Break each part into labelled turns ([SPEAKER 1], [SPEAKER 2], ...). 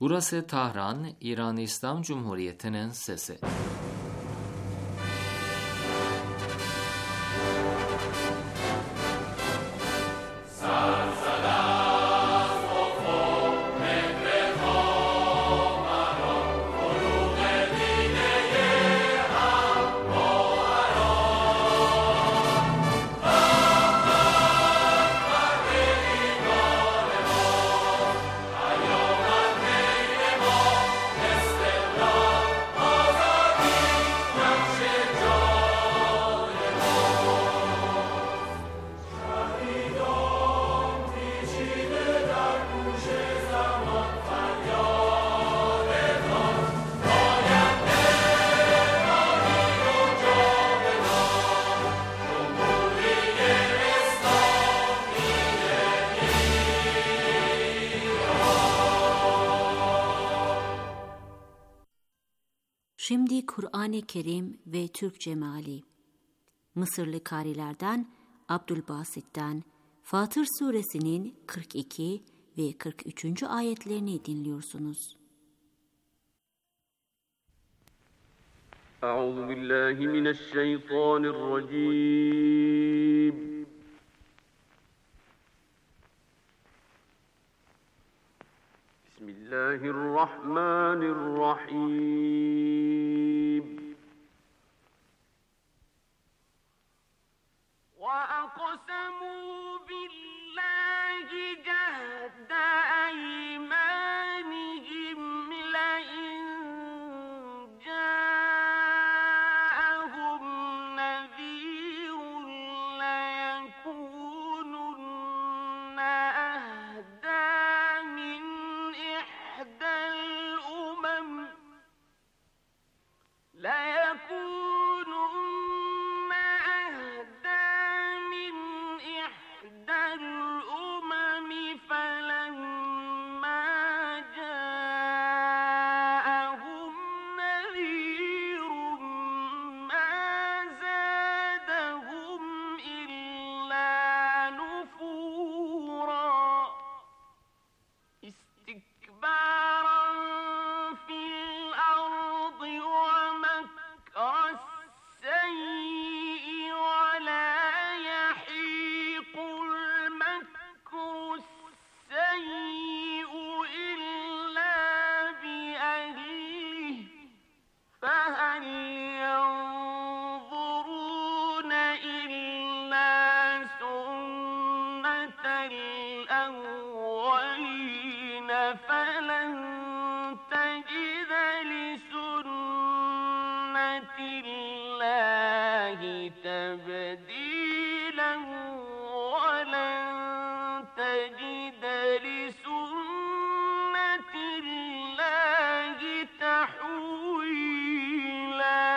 [SPEAKER 1] Burası Tahran, İran İslam Cumhuriyeti'nin sesi.
[SPEAKER 2] Şimdi Kur'an-ı Kerim ve Türkçe meali. Mısırlı karilerden Abdülbasit'ten Fatır Suresinin 42 ve 43. ayetlerini dinliyorsunuz.
[SPEAKER 3] Euzubillahimineşşeytanirracim. Bismillahirrahmanirrahim. وَأَقْسَمُوا بِاللَّهِ جَهْدَ أَيْمَانِهِمْ لَئِن جَاءَهُمْ نَذِيرٌ لَيَكُونُنَّ أَهْدَىٰ مِنْ إِحْدَى الْأُمَمِ فلما جاءهم نذير ما زادهم إلا نفورا استكبارا في الأرض ومكر السيء ولا يحيق المكر السيء إلا بأهله فهل ينظرون إلا سنة الأولين فلن تجد لسنة الله تبديلا ولن تجد لسنة الله تحويلا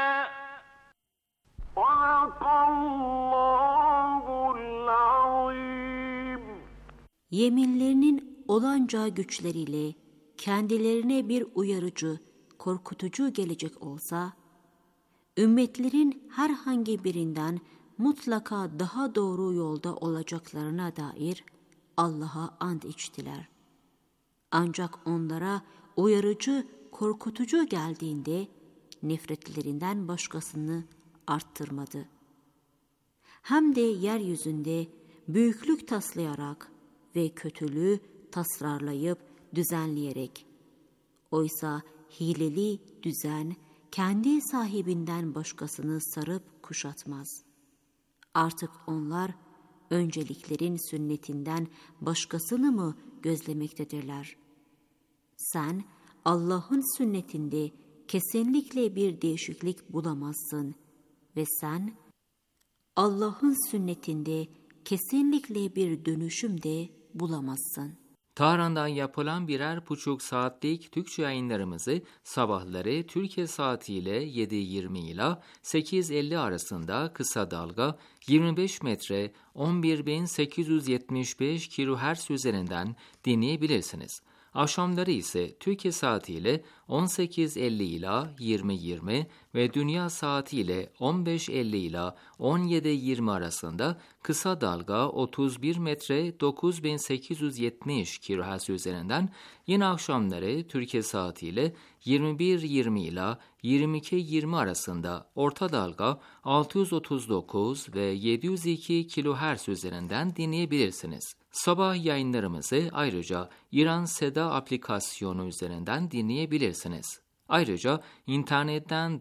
[SPEAKER 3] صدق الله العظيم.
[SPEAKER 2] Yeminlerinin olanca güçleriyle kendilerine bir uyarıcı, korkutucu gelecek olsa, ümmetlerin herhangi birinden mutlaka daha doğru yolda olacaklarına dair Allah'a ant içtiler. Ancak onlara uyarıcı, korkutucu geldiğinde nefretlerinden başkasını arttırmadı. Hem de yeryüzünde büyüklük taslayarak ve kötülüğü tasarlayıp düzenleyerek. Oysa hileli düzen kendi sahibinden başkasını sarıp kuşatmaz. Artık onlar önceliklerin sünnetinden başkasını mı gözlemektedirler? Sen Allah'ın sünnetinde kesinlikle bir değişiklik bulamazsın ve sen Allah'ın sünnetinde kesinlikle bir dönüşüm de bulamazsın.
[SPEAKER 1] Tahran'dan yapılan 1,5 saatlik Türkçe yayınlarımızı sabahları Türkiye saatiyle 7:20 ile 8:50 arasında kısa dalga 25 metre 11.875 kHz üzerinden dinleyebilirsiniz. Akşamları ise Türkiye saatiyle 18.50 ila 20.20 ve dünya saatiyle 15.50 ila 17.20 arasında kısa dalga 31 metre 9870 kHz üzerinden, yine akşamları Türkiye saatiyle 21.20 ila 22.20 arasında orta dalga 639 ve 702 kHz üzerinden dinleyebilirsiniz. Sabah yayınlarımızı ayrıca İran Seda aplikasyonu üzerinden dinleyebilirsiniz. Ayrıca internetten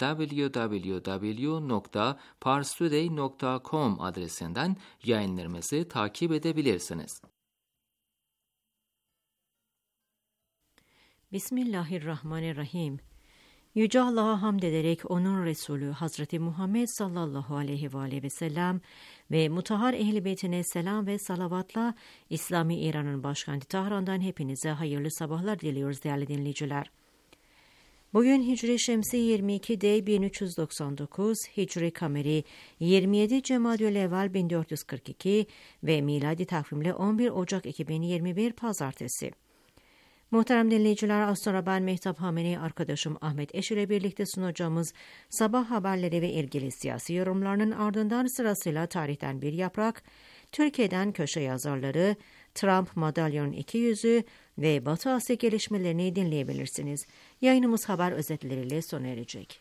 [SPEAKER 1] www.parstoday.com adresinden yayınlarımızı takip edebilirsiniz.
[SPEAKER 2] Bismillahirrahmanirrahim. Yüce Allah'a hamd ederek onun Resulü Hazreti Muhammed sallallahu aleyhi ve sellem ve mutahhar ehl-i beytine selam ve salavatla İslami İran'ın başkenti Tahran'dan hepinize hayırlı sabahlar diliyoruz değerli dinleyiciler. Bugün Hicri Şemsi 22'de 1399, Hicri Kameri 27 Cemadü'l-Evvel 1442 ve miladi takvimle 11 Ocak 2021 Pazartesi. Muhterem dinleyiciler, az sonra ben Mehtap Hameni, arkadaşım Ahmet Eş ile birlikte sunacağımız sabah haberleri ve ilgili siyasi yorumlarının ardından sırasıyla tarihten bir yaprak, Türkiye'den köşe yazarları, Trump madalyonun 200'ü ve Batı Asya gelişmelerini dinleyebilirsiniz. Yayınımız haber özetleriyle sona erecek.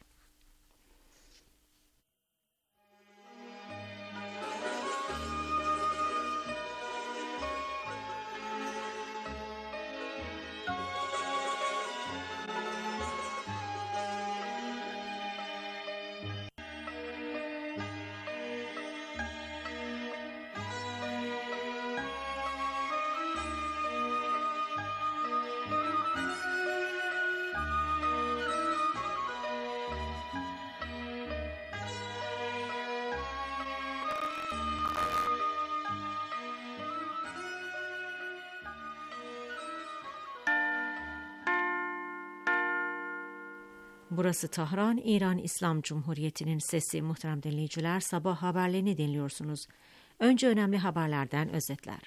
[SPEAKER 2] Burası Tahran, İran İslam Cumhuriyeti'nin sesi. Muhterem dinleyiciler, sabah haberlerini dinliyorsunuz. Önce önemli haberlerden özetler.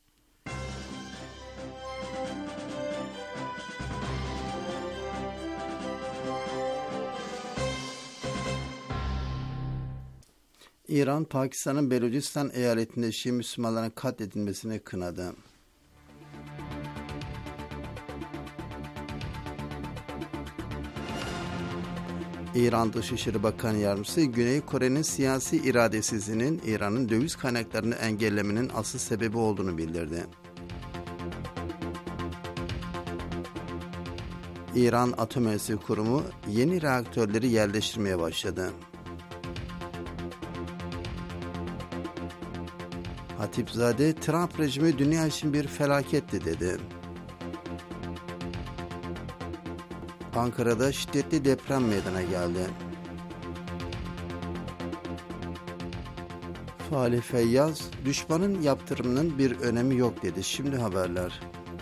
[SPEAKER 4] İran, Pakistan'ın Belucistan eyaletinde Şii Müslümanların katledilmesini kınadı. İran Dışişleri Bakanı Yardımcısı, Güney Kore'nin siyasi iradesizliğinin İran'ın döviz kaynaklarını engellemenin asıl sebebi olduğunu bildirdi. İran Atom Enerjisi Kurumu yeni reaktörleri yerleştirmeye başladı. Hatipzade, Trump rejimi dünya için bir felaketti dedi. Ankara'da şiddetli deprem meydana geldi. Fahri Feyyaz, düşmanın yaptırımının bir önemi yok dedi. Şimdi haberler.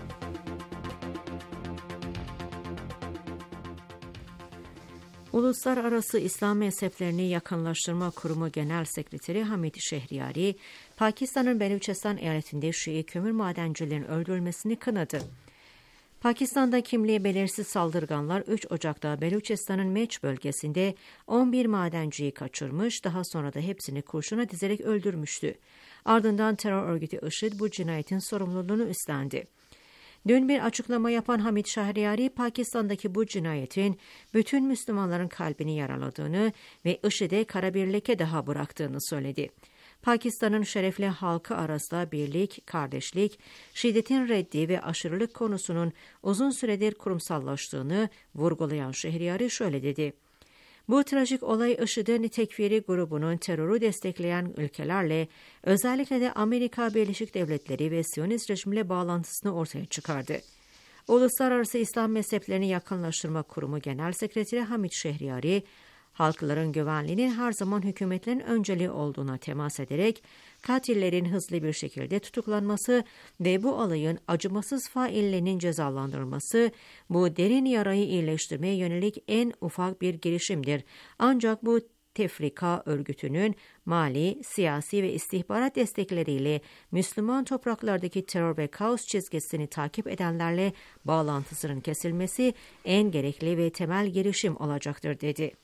[SPEAKER 2] Uluslararası İslam Mezheplerini Yakınlaştırma Kurumu Genel Sekreteri Hamid Şehriyari, Pakistan'ın Beluçistan eyaletinde Şii kömür madencilerinin öldürülmesini kınadı. Pakistan'da kimliği belirsiz saldırganlar 3 Ocak'ta Beluçistan'ın Meç bölgesinde 11 madenciyi kaçırmış, daha sonra da hepsini kurşuna dizerek öldürmüştü. Ardından terör örgütü IŞİD bu cinayetin sorumluluğunu üstlendi. Dün bir açıklama yapan Hamid Şehriyari, Pakistan'daki bu cinayetin bütün Müslümanların kalbini yaraladığını ve IŞİD'e kara bir leke daha bıraktığını söyledi. Pakistan'ın şerefli halkı arasında birlik, kardeşlik, şiddetin reddi ve aşırılık konusunun uzun süredir kurumsallaştığını vurgulayan Şehriyari şöyle dedi. Bu trajik olay IŞİD'in tekfiri grubunun terörü destekleyen ülkelerle, özellikle de Amerika Birleşik Devletleri ve Siyonist rejimle bağlantısını ortaya çıkardı. Uluslararası İslam Mezheplerini Yakınlaştırma Kurumu Genel Sekreteri Hamid Şehriyari, halkların güvenliğinin her zaman hükümetlerin önceliği olduğuna temas ederek, katillerin hızlı bir şekilde tutuklanması ve bu olayın acımasız faillerinin cezalandırılması, bu derin yarayı iyileştirmeye yönelik en ufak bir girişimdir. Ancak bu Tefrika örgütünün mali, siyasi ve istihbarat destekleriyle Müslüman topraklardaki terör ve kaos çizgisini takip edenlerle bağlantısının kesilmesi en gerekli ve temel girişim olacaktır dedi.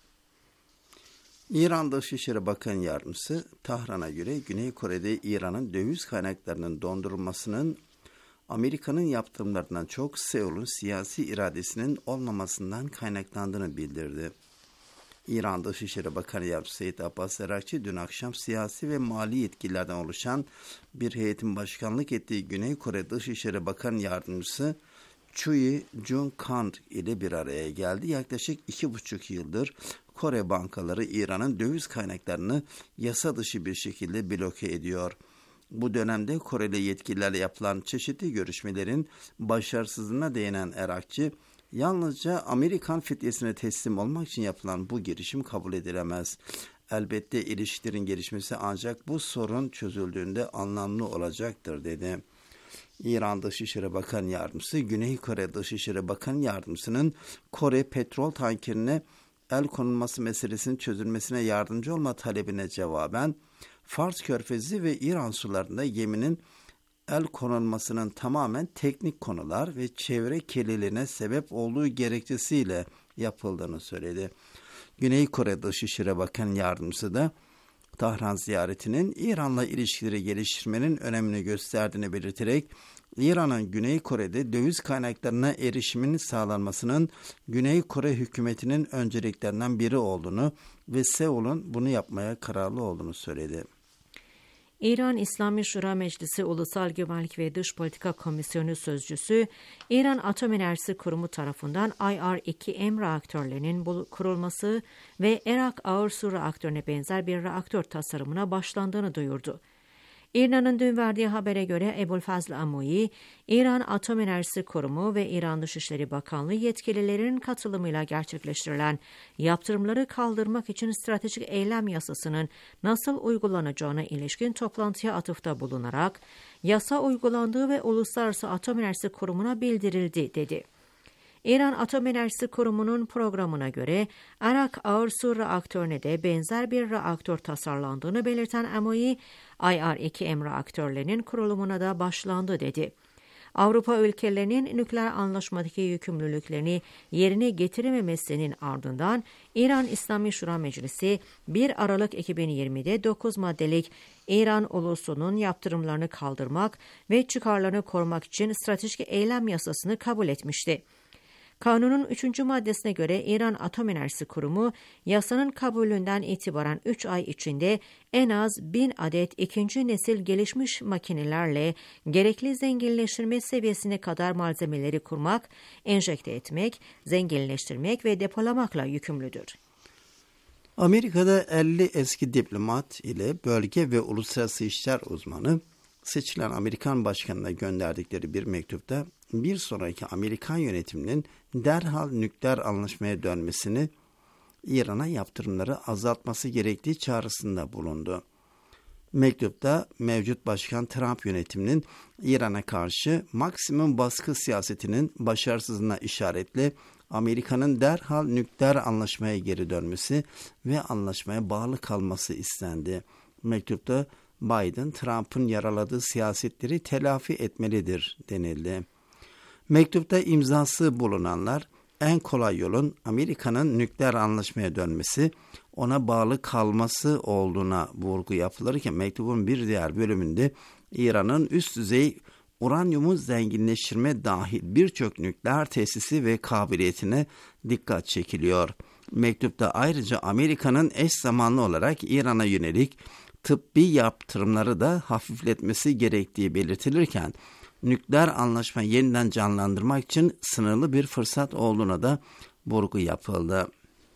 [SPEAKER 4] İran Dışişleri Bakan Yardımcısı Tahran'a göre Güney Kore'de İran'ın döviz kaynaklarının dondurulmasının Amerika'nın yaptırımlarından çok Seul'un siyasi iradesinin olmamasından kaynaklandığını bildirdi. İran Dışişleri Bakanı Yardımcısı Seyit Abbas Erakçı dün akşam siyasi ve mali yetkililerden oluşan bir heyetin başkanlık ettiği Güney Kore Dışişleri Bakan Yardımcısı Choi Jung-kang ile bir araya geldi. Yaklaşık 2,5 yıldır Kore bankaları İran'ın döviz kaynaklarını yasa dışı bir şekilde bloke ediyor. Bu dönemde Koreli yetkililerle yapılan çeşitli görüşmelerin başarısızlığına değinen Erakçı, yalnızca Amerikan fityesine teslim olmak için yapılan bu girişim kabul edilemez. Elbette ilişkilerin gelişmesi ancak bu sorun çözüldüğünde anlamlı olacaktır dedi. İran Dışişleri Bakan Yardımcısı, Güney Kore Dışişleri Bakan Yardımcısının Kore petrol tankerine el konulması meselesinin çözülmesine yardımcı olma talebine cevaben, Fars Körfezi ve İran sularında geminin el konulmasının tamamen teknik konular ve çevre kirliliğine sebep olduğu gerekçesiyle yapıldığını söyledi. Güney Kore Dışişleri Bakan Yardımcısı da Tahran ziyaretinin İran'la ilişkileri geliştirmenin önemini gösterdiğini belirterek, İran'ın Güney Kore'de döviz kaynaklarına erişiminin sağlanmasının Güney Kore hükümetinin önceliklerinden biri olduğunu ve Seul'un bunu yapmaya kararlı olduğunu söyledi.
[SPEAKER 2] İran İslami Şura Meclisi Ulusal Güvenlik ve Dış Politika Komisyonu Sözcüsü, İran Atom Enerjisi Kurumu tarafından IR-2M reaktörlerinin kurulması ve Arak ağır su reaktörüne benzer bir reaktör tasarımına başlandığını duyurdu. İran'ın dün verdiği habere göre Ebu'l-Fazl Amou'i, İran Atom Enerjisi Kurumu ve İran Dışişleri Bakanlığı yetkililerinin katılımıyla gerçekleştirilen yaptırımları kaldırmak için stratejik eylem yasasının nasıl uygulanacağına ilişkin toplantıya atıfta bulunarak, yasa uygulandığı ve Uluslararası Atom Enerjisi Kurumu'na bildirildi dedi. İran Atom Enerjisi Kurumu'nun programına göre Arak ağır su reaktörüne de benzer bir reaktör tasarlandığını belirten Amou'i, IR-2M reaktörlerinin kurulumuna da başlandı dedi. Avrupa ülkelerinin nükleer anlaşmadaki yükümlülüklerini yerine getirememesinin ardından İran İslami Şura Meclisi 1 Aralık 2020'de 9 maddelik İran ulusunun yaptırımlarını kaldırmak ve çıkarlarını korumak için stratejik eylem yasasını kabul etmişti. Kanunun 3. maddesine göre İran Atom Enerjisi Kurumu, yasanın kabulünden itibaren 3 ay içinde en az 1000 adet ikinci nesil gelişmiş makinelerle gerekli zenginleştirme seviyesine kadar malzemeleri kurmak, enjekte etmek, zenginleştirmek ve depolamakla yükümlüdür.
[SPEAKER 4] Amerika'da 50 eski diplomat ile bölge ve uluslararası işler uzmanı, seçilen Amerikan başkanına gönderdikleri bir mektupta bir sonraki Amerikan yönetiminin derhal nükleer anlaşmaya dönmesini, İran'a yaptırımları azaltması gerektiği çağrısında bulundu. Mektupta mevcut Başkan Trump yönetiminin İran'a karşı maksimum baskı siyasetinin başarısızlığına işaretle Amerika'nın derhal nükleer anlaşmaya geri dönmesi ve anlaşmaya bağlı kalması istendi. Mektupta Biden, Trump'ın yaraladığı siyasetleri telafi etmelidir denildi. Mektupta imzası bulunanlar, en kolay yolun Amerika'nın nükleer anlaşmaya dönmesi, ona bağlı kalması olduğuna vurgu yapılırken mektubun bir diğer bölümünde İran'ın üst düzey uranyumu zenginleştirme dahil birçok nükleer tesisi ve kabiliyetine dikkat çekiliyor. Mektupta ayrıca Amerika'nın eş zamanlı olarak İran'a yönelik tıbbi yaptırımları da hafifletmesi gerektiği belirtilirken, nükleer anlaşmayı yeniden canlandırmak için sınırlı bir fırsat olduğuna da vurgu yapıldı.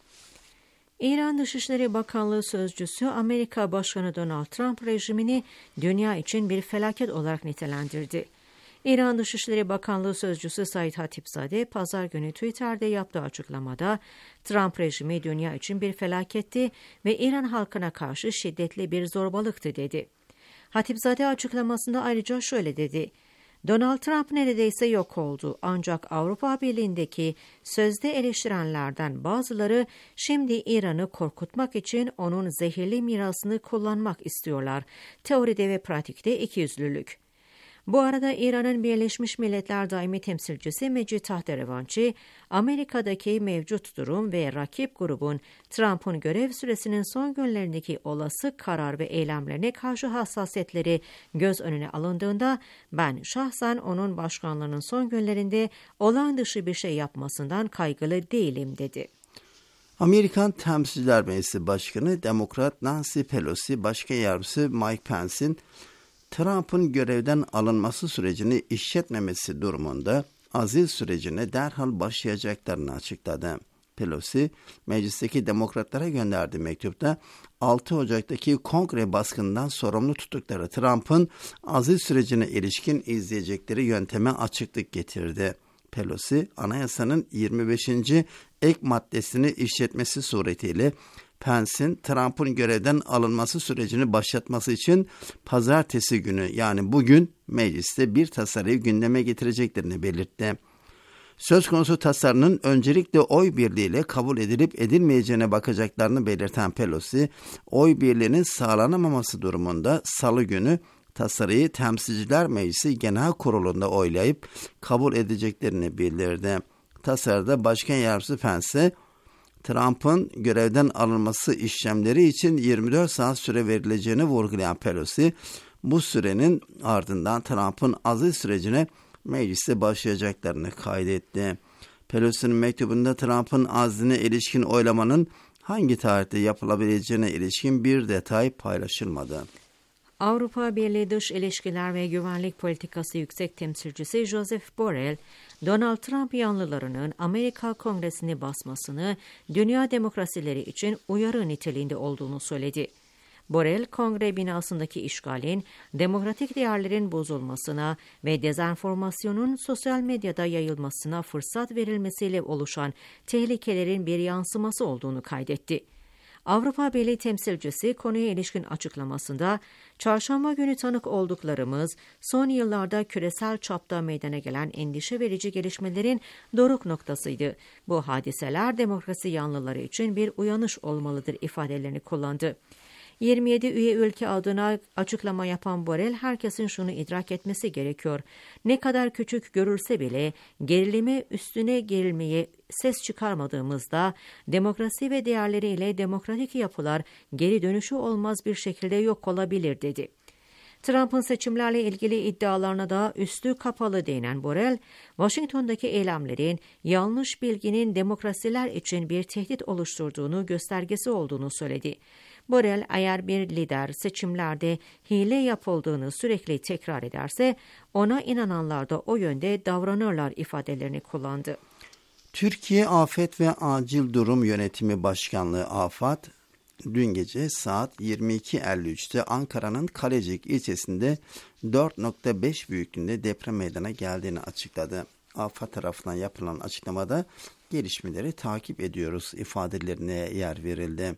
[SPEAKER 2] İran Dışişleri Bakanlığı Sözcüsü, Amerika Başkanı Donald Trump rejimini dünya için bir felaket olarak nitelendirdi. İran Dışişleri Bakanlığı Sözcüsü Said Hatipzadeh, Pazar günü Twitter'de yaptığı açıklamada, Trump rejimi dünya için bir felaketti ve İran halkına karşı şiddetli bir zorbalıktı dedi. Hatipzadeh açıklamasında ayrıca şöyle dedi: Donald Trump neredeyse yok oldu, ancak Avrupa Birliği'ndeki sözde eleştirenlerden bazıları şimdi İran'ı korkutmak için onun zehirli mirasını kullanmak istiyorlar. Teoride ve pratikte ikiyüzlülük. Bu arada İran'ın Birleşmiş Milletler Daimi Temsilcisi Mecid Tahterevanchi, Amerika'daki mevcut durum ve rakip grubun Trump'ın görev süresinin son günlerindeki olası karar ve eylemlerine karşı hassasiyetleri göz önüne alındığında, ben şahsen onun başkanlığının son günlerinde olağan dışı bir şey yapmasından kaygılı değilim dedi.
[SPEAKER 4] Amerikan Temsilciler Meclisi Başkanı Demokrat Nancy Pelosi, Başkan Yardımcısı Mike Pence'in Trump'ın görevden alınması sürecini işletmemesi durumunda azil sürecine derhal başlayacaklarını açıkladı. Pelosi, meclisteki demokratlara gönderdiği mektupta 6 Ocak'taki kongre baskından sorumlu tuttukları Trump'ın azil sürecine ilişkin izleyecekleri yönteme açıklık getirdi. Pelosi, anayasanın 25. ek maddesini işletmesi suretiyle Pence'in Trump'ın görevden alınması sürecini başlatması için pazartesi günü, yani bugün mecliste bir tasarıyı gündeme getireceklerini belirtti. Söz konusu tasarının öncelikle oy birliğiyle kabul edilip edilmeyeceğine bakacaklarını belirten Pelosi, oy birliğinin sağlanamaması durumunda salı günü tasarıyı Temsilciler Meclisi Genel Kurulu'nda oylayıp kabul edeceklerini bildirdi. Tasarıda Başkan Yardımcısı Pence, Trump'ın görevden alınması işlemleri için 24 saat süre verileceğini vurgulayan Pelosi, bu sürenin ardından Trump'ın azil sürecine mecliste başlayacaklarını kaydetti. Pelosi'nin mektubunda Trump'ın azline ilişkin oylamanın hangi tarihte yapılabileceğine ilişkin bir detay paylaşılmadı.
[SPEAKER 2] Avrupa Birliği Dış İlişkiler ve Güvenlik Politikası Yüksek Temsilcisi Josep Borrell, Donald Trump yanlılarının Amerika Kongresi'ni basmasını dünya demokrasileri için uyarı niteliğinde olduğunu söyledi. Borrell, kongre binasındaki işgalin, demokratik değerlerin bozulmasına ve dezenformasyonun sosyal medyada yayılmasına fırsat verilmesiyle oluşan tehlikelerin bir yansıması olduğunu kaydetti. Avrupa Birliği temsilcisi konuya ilişkin açıklamasında, çarşamba günü tanık olduklarımız son yıllarda küresel çapta meydana gelen endişe verici gelişmelerin doruk noktasıydı. Bu hadiseler demokrasi yanlıları için bir uyanış olmalıdır ifadelerini kullandı. 27 üye ülke adına açıklama yapan Borrell, herkesin şunu idrak etmesi gerekiyor. Ne kadar küçük görülse bile gerilime üstüne gerilmeye ses çıkarmadığımızda demokrasi ve değerleriyle demokratik yapılar geri dönüşü olmaz bir şekilde yok olabilir dedi. Trump'ın seçimlerle ilgili iddialarına da üstü kapalı değinen Borrell, Washington'daki eylemlerin yanlış bilginin demokrasiler için bir tehdit oluşturduğunu göstergesi olduğunu söyledi. Borrell, eğer bir lider seçimlerde hile yapıldığını sürekli tekrar ederse, ona inananlar da o yönde davranırlar ifadelerini kullandı.
[SPEAKER 4] Türkiye Afet ve Acil Durum Yönetimi Başkanlığı AFAD, dün gece saat 22.53'te Ankara'nın Kalecik ilçesinde 4.5 büyüklüğünde deprem meydana geldiğini açıkladı. AFAD tarafından yapılan açıklamada gelişmeleri takip ediyoruz ifadelerine yer verildi.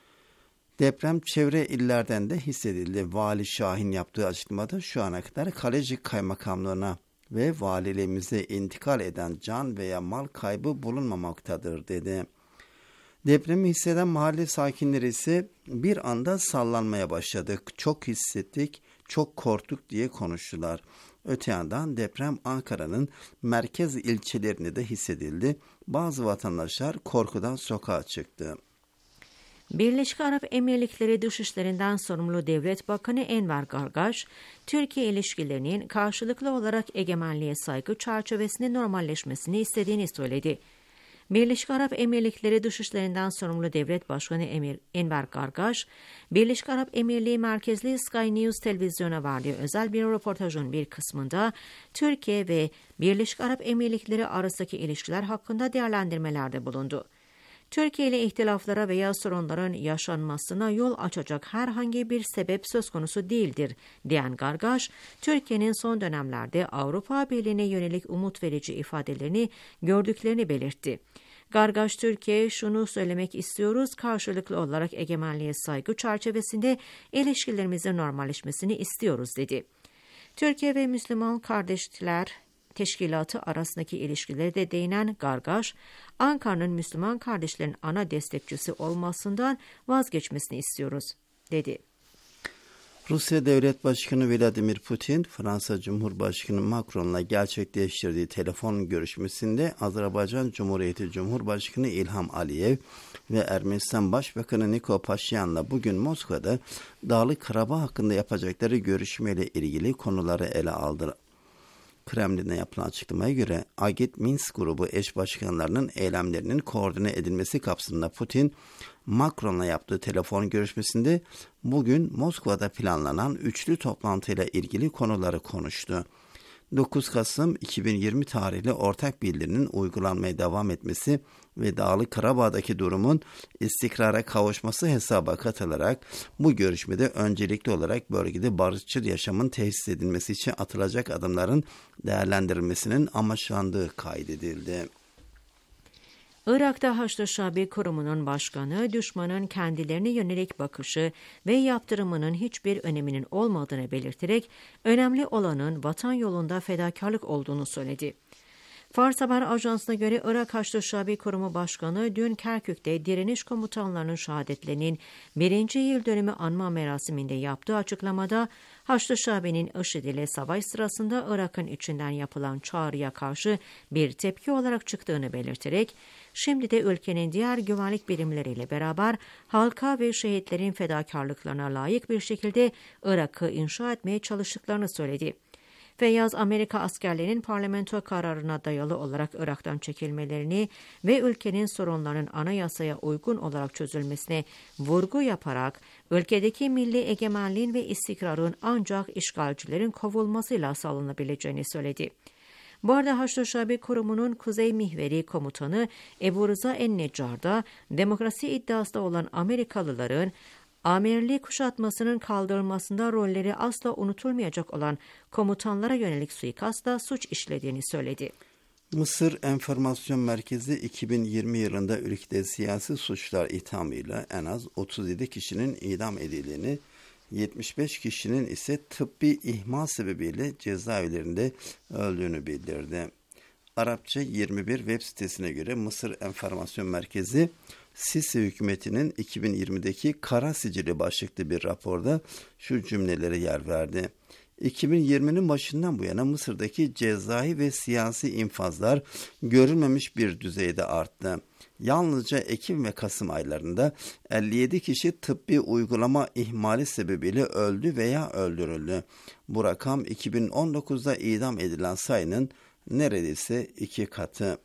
[SPEAKER 4] Deprem çevre illerden de hissedildi. Vali Şahin yaptığı açıklamada şu ana kadar Kalecik Kaymakamlığı'na ve valiliğimize intikal eden can veya mal kaybı bulunmamaktadır dedi. Depremi hisseden mahalle sakinleri ise bir anda sallanmaya başladık, çok hissettik, çok korktuk diye konuştular. Öte yandan deprem Ankara'nın merkez ilçelerinde de hissedildi. Bazı vatandaşlar korkudan sokağa çıktı.
[SPEAKER 2] Birleşik Arap Emirlikleri Dışişleri'nden sorumlu Devlet Bakanı Enver Gargaş, Türkiye ilişkilerinin karşılıklı olarak egemenliğe saygı çerçevesinde normalleşmesini istediğini söyledi. Birleşik Arap Emirlikleri Dışişleri'nden sorumlu Devlet Başkanı Enver Gargaş, Birleşik Arap Emirliği merkezli Sky News televizyona verdiği özel bir röportajın bir kısmında Türkiye ve Birleşik Arap Emirlikleri arasındaki ilişkiler hakkında değerlendirmelerde bulundu. Türkiye ile ihtilaflara veya sorunların yaşanmasına yol açacak herhangi bir sebep söz konusu değildir, diyen Gargaş, Türkiye'nin son dönemlerde Avrupa Birliği'ne yönelik umut verici ifadelerini gördüklerini belirtti. Gargaş, Türkiye şunu söylemek istiyoruz, karşılıklı olarak egemenliğe saygı çerçevesinde ilişkilerimizin normalleşmesini istiyoruz dedi. Türkiye ve Müslüman Kardeşler Teşkilatı arasındaki ilişkileri de değinen Gargaş, Ankara'nın Müslüman kardeşlerin ana destekçisi olmasından vazgeçmesini istiyoruz, dedi.
[SPEAKER 4] Rusya Devlet Başkanı Vladimir Putin, Fransa Cumhurbaşkanı Macron'la gerçekleştirdiği telefon görüşmesinde Azerbaycan Cumhuriyeti Cumhurbaşkanı İlham Aliyev ve Ermenistan Başbakanı Nikol Paşinyan'la bugün Moskova'da Dağlık Karabağ hakkında yapacakları görüşmeyle ilgili konuları ele aldı. Kremlin'e yapılan açıklamaya göre Agit Minsk grubu eş başkanlarının eylemlerinin koordine edilmesi kapsamında Putin, Macron'la yaptığı telefon görüşmesinde bugün Moskova'da planlanan üçlü toplantıyla ilgili konuları konuştu. 9 Kasım 2020 tarihli ortak bildirinin uygulanmaya devam etmesi ve Dağlık Karabağ'daki durumun istikrara kavuşması hesaba katılarak bu görüşmede öncelikli olarak bölgede barışçıl yaşamın tesis edilmesi için atılacak adımların değerlendirilmesinin amaçlandığı kaydedildi.
[SPEAKER 2] Irak'ta Haçlı Şabi Kurumu'nun başkanı, düşmanın kendilerine yönelik bakışı ve yaptırımının hiçbir öneminin olmadığını belirterek, önemli olanın vatan yolunda fedakarlık olduğunu söyledi. Fars Haber Ajansı'na göre Irak Haçlı Şabi Kurumu Başkanı dün Kerkük'te direniş komutanlarının şehadetlerinin 1. yıl dönümü anma merasiminde yaptığı açıklamada Haçlı Şabi'nin IŞİD ile savaş sırasında Irak'ın içinden yapılan çağrıya karşı bir tepki olarak çıktığını belirterek, şimdi de ülkenin diğer güvenlik birimleriyle beraber halka ve şehitlerin fedakarlıklarına layık bir şekilde Irak'ı inşa etmeye çalıştıklarını söyledi. Feyyaz, Amerika askerlerinin parlamento kararına dayalı olarak Irak'tan çekilmelerini ve ülkenin sorunlarının anayasaya uygun olarak çözülmesine vurgu yaparak, ülkedeki milli egemenliğin ve istikrarın ancak işgalcilerin kovulmasıyla sağlanabileceğini söyledi. Bu arada Haçlı Şabi Kurumu'nun Kuzey Mihveri Komutanı Ebu Rıza En-Neccar da demokrasi iddiasında olan Amerikalıların amirlik kuşatmasının kaldırılmasında rolleri asla unutulmayacak olan komutanlara yönelik suikastla suç işlediğini söyledi.
[SPEAKER 4] Mısır Enformasyon Merkezi 2020 yılında ülkede siyasi suçlar ithamıyla en az 37 kişinin idam edildiğini, 75 kişinin ise tıbbi ihmal sebebiyle cezaevlerinde öldüğünü bildirdi. Arapça 21 web sitesine göre Mısır Enformasyon Merkezi, Sisi hükümetinin 2020'deki kara sicili başlıklı bir raporda şu cümlelere yer verdi. 2020'nin başından bu yana Mısır'daki cezai ve siyasi infazlar görülmemiş bir düzeyde arttı. Yalnızca Ekim ve Kasım aylarında 57 kişi tıbbi uygulama ihmali sebebiyle öldü veya öldürüldü. Bu rakam 2019'da idam edilen sayının neredeyse 2 katı.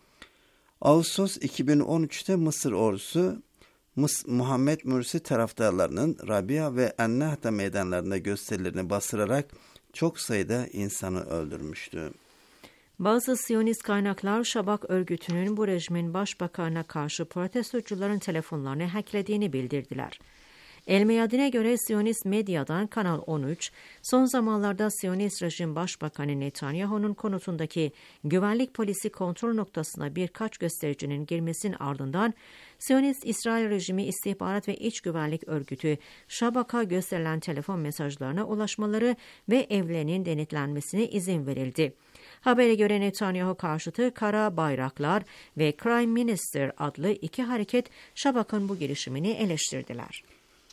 [SPEAKER 4] Ağustos 2013'te Mısır ordusu Muhammed Mursi taraftarlarının Rabia ve Ennahda meydanlarında gösterilerini bastırarak çok sayıda insanı öldürmüştü.
[SPEAKER 2] Bazı Siyonist kaynaklar Şabak örgütünün bu rejimin başbakanına karşı protestocuların telefonlarını hacklediğini bildirdiler. El Meyadin'e göre Siyonist medyadan Kanal 13, son zamanlarda Siyonist rejim başbakanı Netanyahu'nun konutundaki güvenlik polisi kontrol noktasına birkaç göstericinin girmesinin ardından Siyonist İsrail rejimi istihbarat ve iç güvenlik örgütü Şabak'a gösterilen telefon mesajlarına ulaşmaları ve evlerinin denetlenmesine izin verildi. Habere göre Netanyahu karşıtı Kara Bayraklar ve Crime Minister adlı iki hareket Şabak'ın bu girişimini eleştirdiler.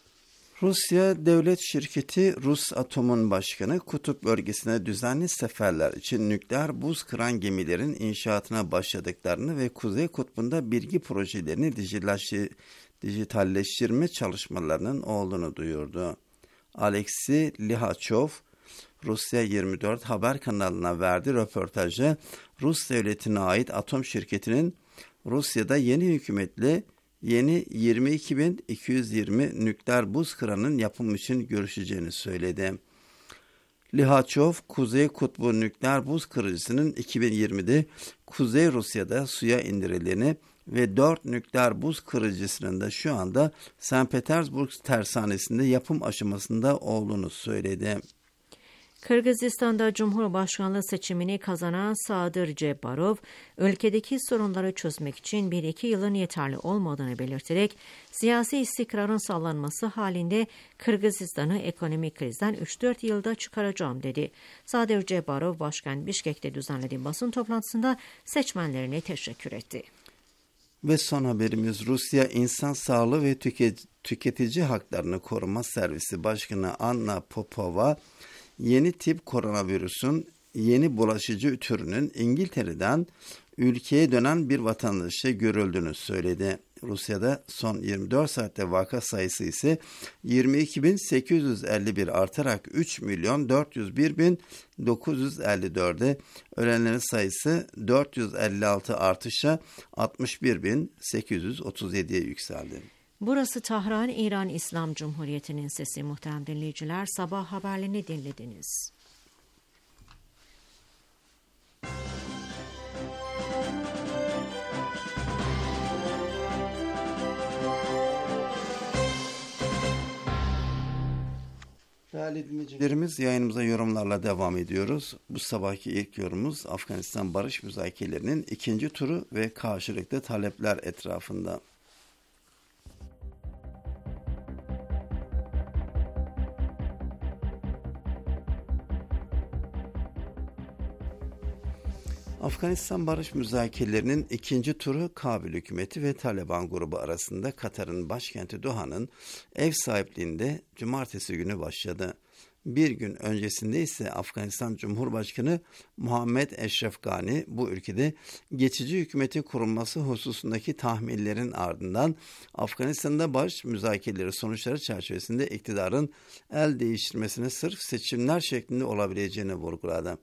[SPEAKER 4] Rusya devlet şirketi Rusatom'un başkanı Kutup bölgesine düzenli seferler için nükleer buz kıran gemilerin inşaatına başladıklarını ve Kuzey Kutbu'nda bilgi projelerini dijitalleştirme çalışmalarının olduğunu duyurdu. Alexey Lihachov, Rusya 24 haber kanalına verdiği röportajda Rus devletine ait atom şirketinin Rusya'da yeni hükümetle yeni 22.220 nükleer buz kıranın yapımı için görüşeceğini söyledi. Lihachov, Kuzey Kutbu nükleer buz kırıcısının 2020'de Kuzey Rusya'da suya indirildiğini ve 4 nükleer buz kırıcısının da şu anda St. Petersburg tersanesinde yapım aşamasında olduğunu söyledi.
[SPEAKER 2] Kırgızistan'da Cumhurbaşkanlığı seçimini kazanan Sadır Jeparov, ülkedeki sorunları çözmek için 1-2 yılın yeterli olmadığını belirterek, siyasi istikrarın sağlanması halinde Kırgızistan'ı ekonomik krizden 3-4 yılda çıkaracağım dedi. Sadır Jeparov, başkent Bişkek'te düzenlediği basın toplantısında seçmenlerine teşekkür etti.
[SPEAKER 4] Ve son haberimiz, Rusya İnsan Sağlığı ve Tüketici Haklarını Koruma Servisi Başkanı Anna Popova, yeni tip koronavirüsün yeni bulaşıcı türünün İngiltere'den ülkeye dönen bir vatandaşa görüldüğünü söyledi. Rusya'da son 24 saatte vaka sayısı ise 22.851 artarak 3.401.954'e, ölenlerin sayısı 456 artışa 61.837'ye yükseldi.
[SPEAKER 2] Burası Tahran, İran İslam Cumhuriyeti'nin sesi. Muhterem dinleyiciler, sabah haberlerini dinlediniz.
[SPEAKER 4] Değerli dinleyicilerimiz, yayınımıza yorumlarla devam ediyoruz. Bu sabahki ilk yorumumuz Afganistan barış müzakerelerinin ikinci turu ve karşılıklı talepler etrafında. Afganistan barış müzakerelerinin ikinci turu Kabil hükümeti ve Taliban grubu arasında Katar'ın başkenti Doha'nın ev sahipliğinde cumartesi günü başladı. Bir gün öncesinde ise Afganistan Cumhurbaşkanı Muhammed Eşref Gani bu ülkede geçici hükümeti kurulması hususundaki tahminlerin ardından Afganistan'da barış müzakereleri sonuçları çerçevesinde iktidarın el değiştirmesine sırf seçimler şeklinde olabileceğini vurguladı.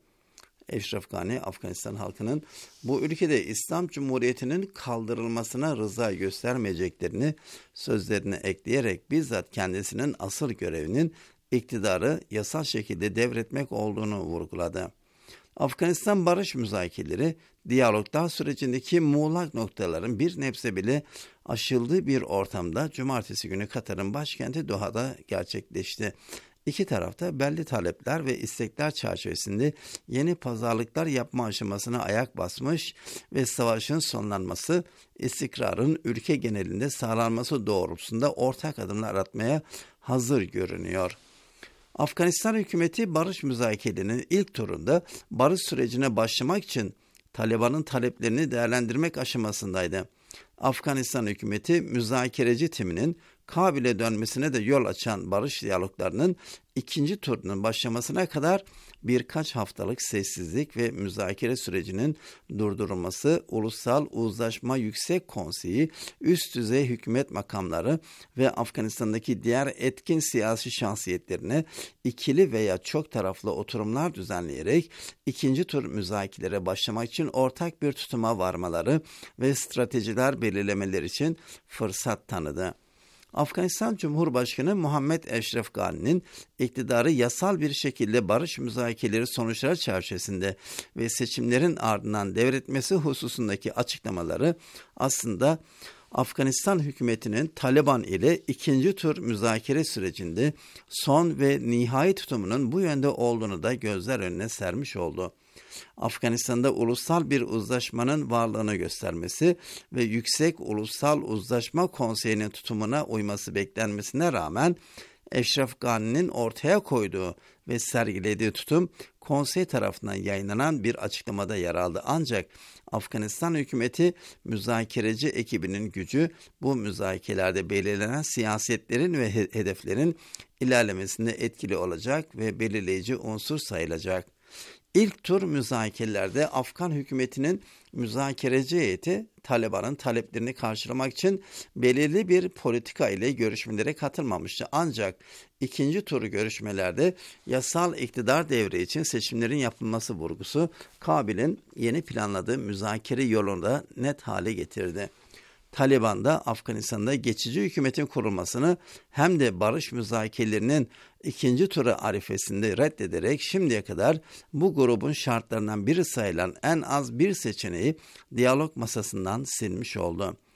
[SPEAKER 4] Eşref Gani, Afganistan halkının bu ülkede İslam Cumhuriyeti'nin kaldırılmasına rıza göstermeyeceklerini sözlerine ekleyerek bizzat kendisinin asıl görevinin iktidarı yasal şekilde devretmek olduğunu vurguladı. Afganistan barış müzakereleri, diyaloglar sürecindeki muğlak noktaların bir nebze bile aşıldığı bir ortamda cumartesi günü Katar'ın başkenti Doha'da gerçekleşti. İki tarafta belli talepler ve istekler çerçevesinde yeni pazarlıklar yapma aşamasına ayak basmış ve savaşın sonlanması, istikrarın ülke genelinde sağlanması doğrultusunda ortak adımlar atmaya hazır görünüyor. Afganistan hükümeti barış müzakerelerinin ilk turunda barış sürecine başlamak için Taliban'ın taleplerini değerlendirmek aşamasındaydı. Afganistan hükümeti müzakereci timinin Kabil'e dönmesine de yol açan barış diyaloglarının ikinci turunun başlamasına kadar birkaç haftalık sessizlik ve müzakere sürecinin durdurulması, Ulusal Uzlaşma Yüksek Konseyi, üst düzey hükümet makamları ve Afganistan'daki diğer etkin siyasi şahsiyetlerine ikili veya çok taraflı oturumlar düzenleyerek ikinci tur müzakerelere başlamak için ortak bir tutuma varmaları ve stratejiler belirlemeleri için fırsat tanıdı. Afganistan Cumhurbaşkanı Muhammed Eşref Gani'nin iktidarı yasal bir şekilde barış müzakereleri sonuçları çerçevesinde ve seçimlerin ardından devretmesi hususundaki açıklamaları aslında Afganistan hükümetinin Taliban ile ikinci tur müzakere sürecinde son ve nihai tutumunun bu yönde olduğunu da gözler önüne sermiş oldu. Afganistan'da ulusal bir uzlaşmanın varlığını göstermesi ve Yüksek Ulusal Uzlaşma Konseyi'nin tutumuna uyması beklenmesine rağmen Eşref Gani'nin ortaya koyduğu ve sergilediği tutum konsey tarafından yayınlanan bir açıklamada yer aldı. Ancak Afganistan hükümeti müzakereci ekibinin gücü bu müzakerelerde belirlenen siyasetlerin ve hedeflerin ilerlemesinde etkili olacak ve belirleyici unsur sayılacak. İlk tur müzakerelerde Afgan hükümetinin müzakereci heyeti Taliban'ın taleplerini karşılamak için belirli bir politika ile görüşmelere katılmamıştı. Ancak ikinci tur görüşmelerde yasal iktidar devri için seçimlerin yapılması vurgusu Kabil'in yeni planladığı müzakere yolunda net hale getirdi. Taliban da Afganistan'da geçici hükümetin kurulmasını hem de barış müzakerelerinin ikinci turu arifesinde reddederek şimdiye kadar bu grubun şartlarından biri sayılan en az bir seçeneği diyalog masasından silmiş oldu.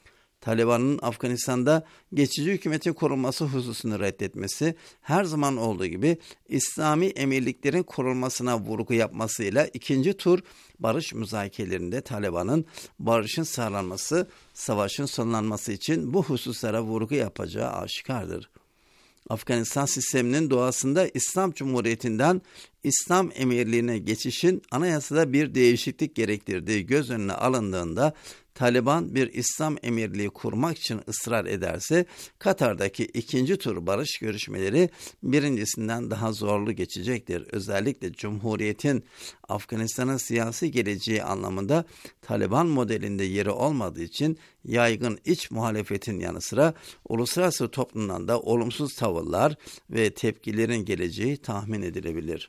[SPEAKER 4] Taliban'ın Afganistan'da geçici hükümetin korunması hususunu reddetmesi, her zaman olduğu gibi İslami emirliklerin korunmasına vurgu yapmasıyla ikinci tur barış müzakerelerinde Taliban'ın barışın sağlanması, savaşın sonlanması için bu hususlara vurgu yapacağı aşikardır. Afganistan sisteminin doğasında İslam Cumhuriyeti'nden İslam emirliğine geçişin anayasada bir değişiklik gerektirdiği göz önüne alındığında Taliban bir İslam emirliği kurmak için ısrar ederse Katar'daki ikinci tur barış görüşmeleri birincisinden daha zorlu geçecektir. Özellikle Cumhuriyet'in Afganistan'ın siyasi geleceği anlamında Taliban modelinde yeri olmadığı için yaygın iç muhalefetin yanı sıra uluslararası toplumdan da olumsuz tavırlar ve tepkilerin geleceği tahmin edilebilir.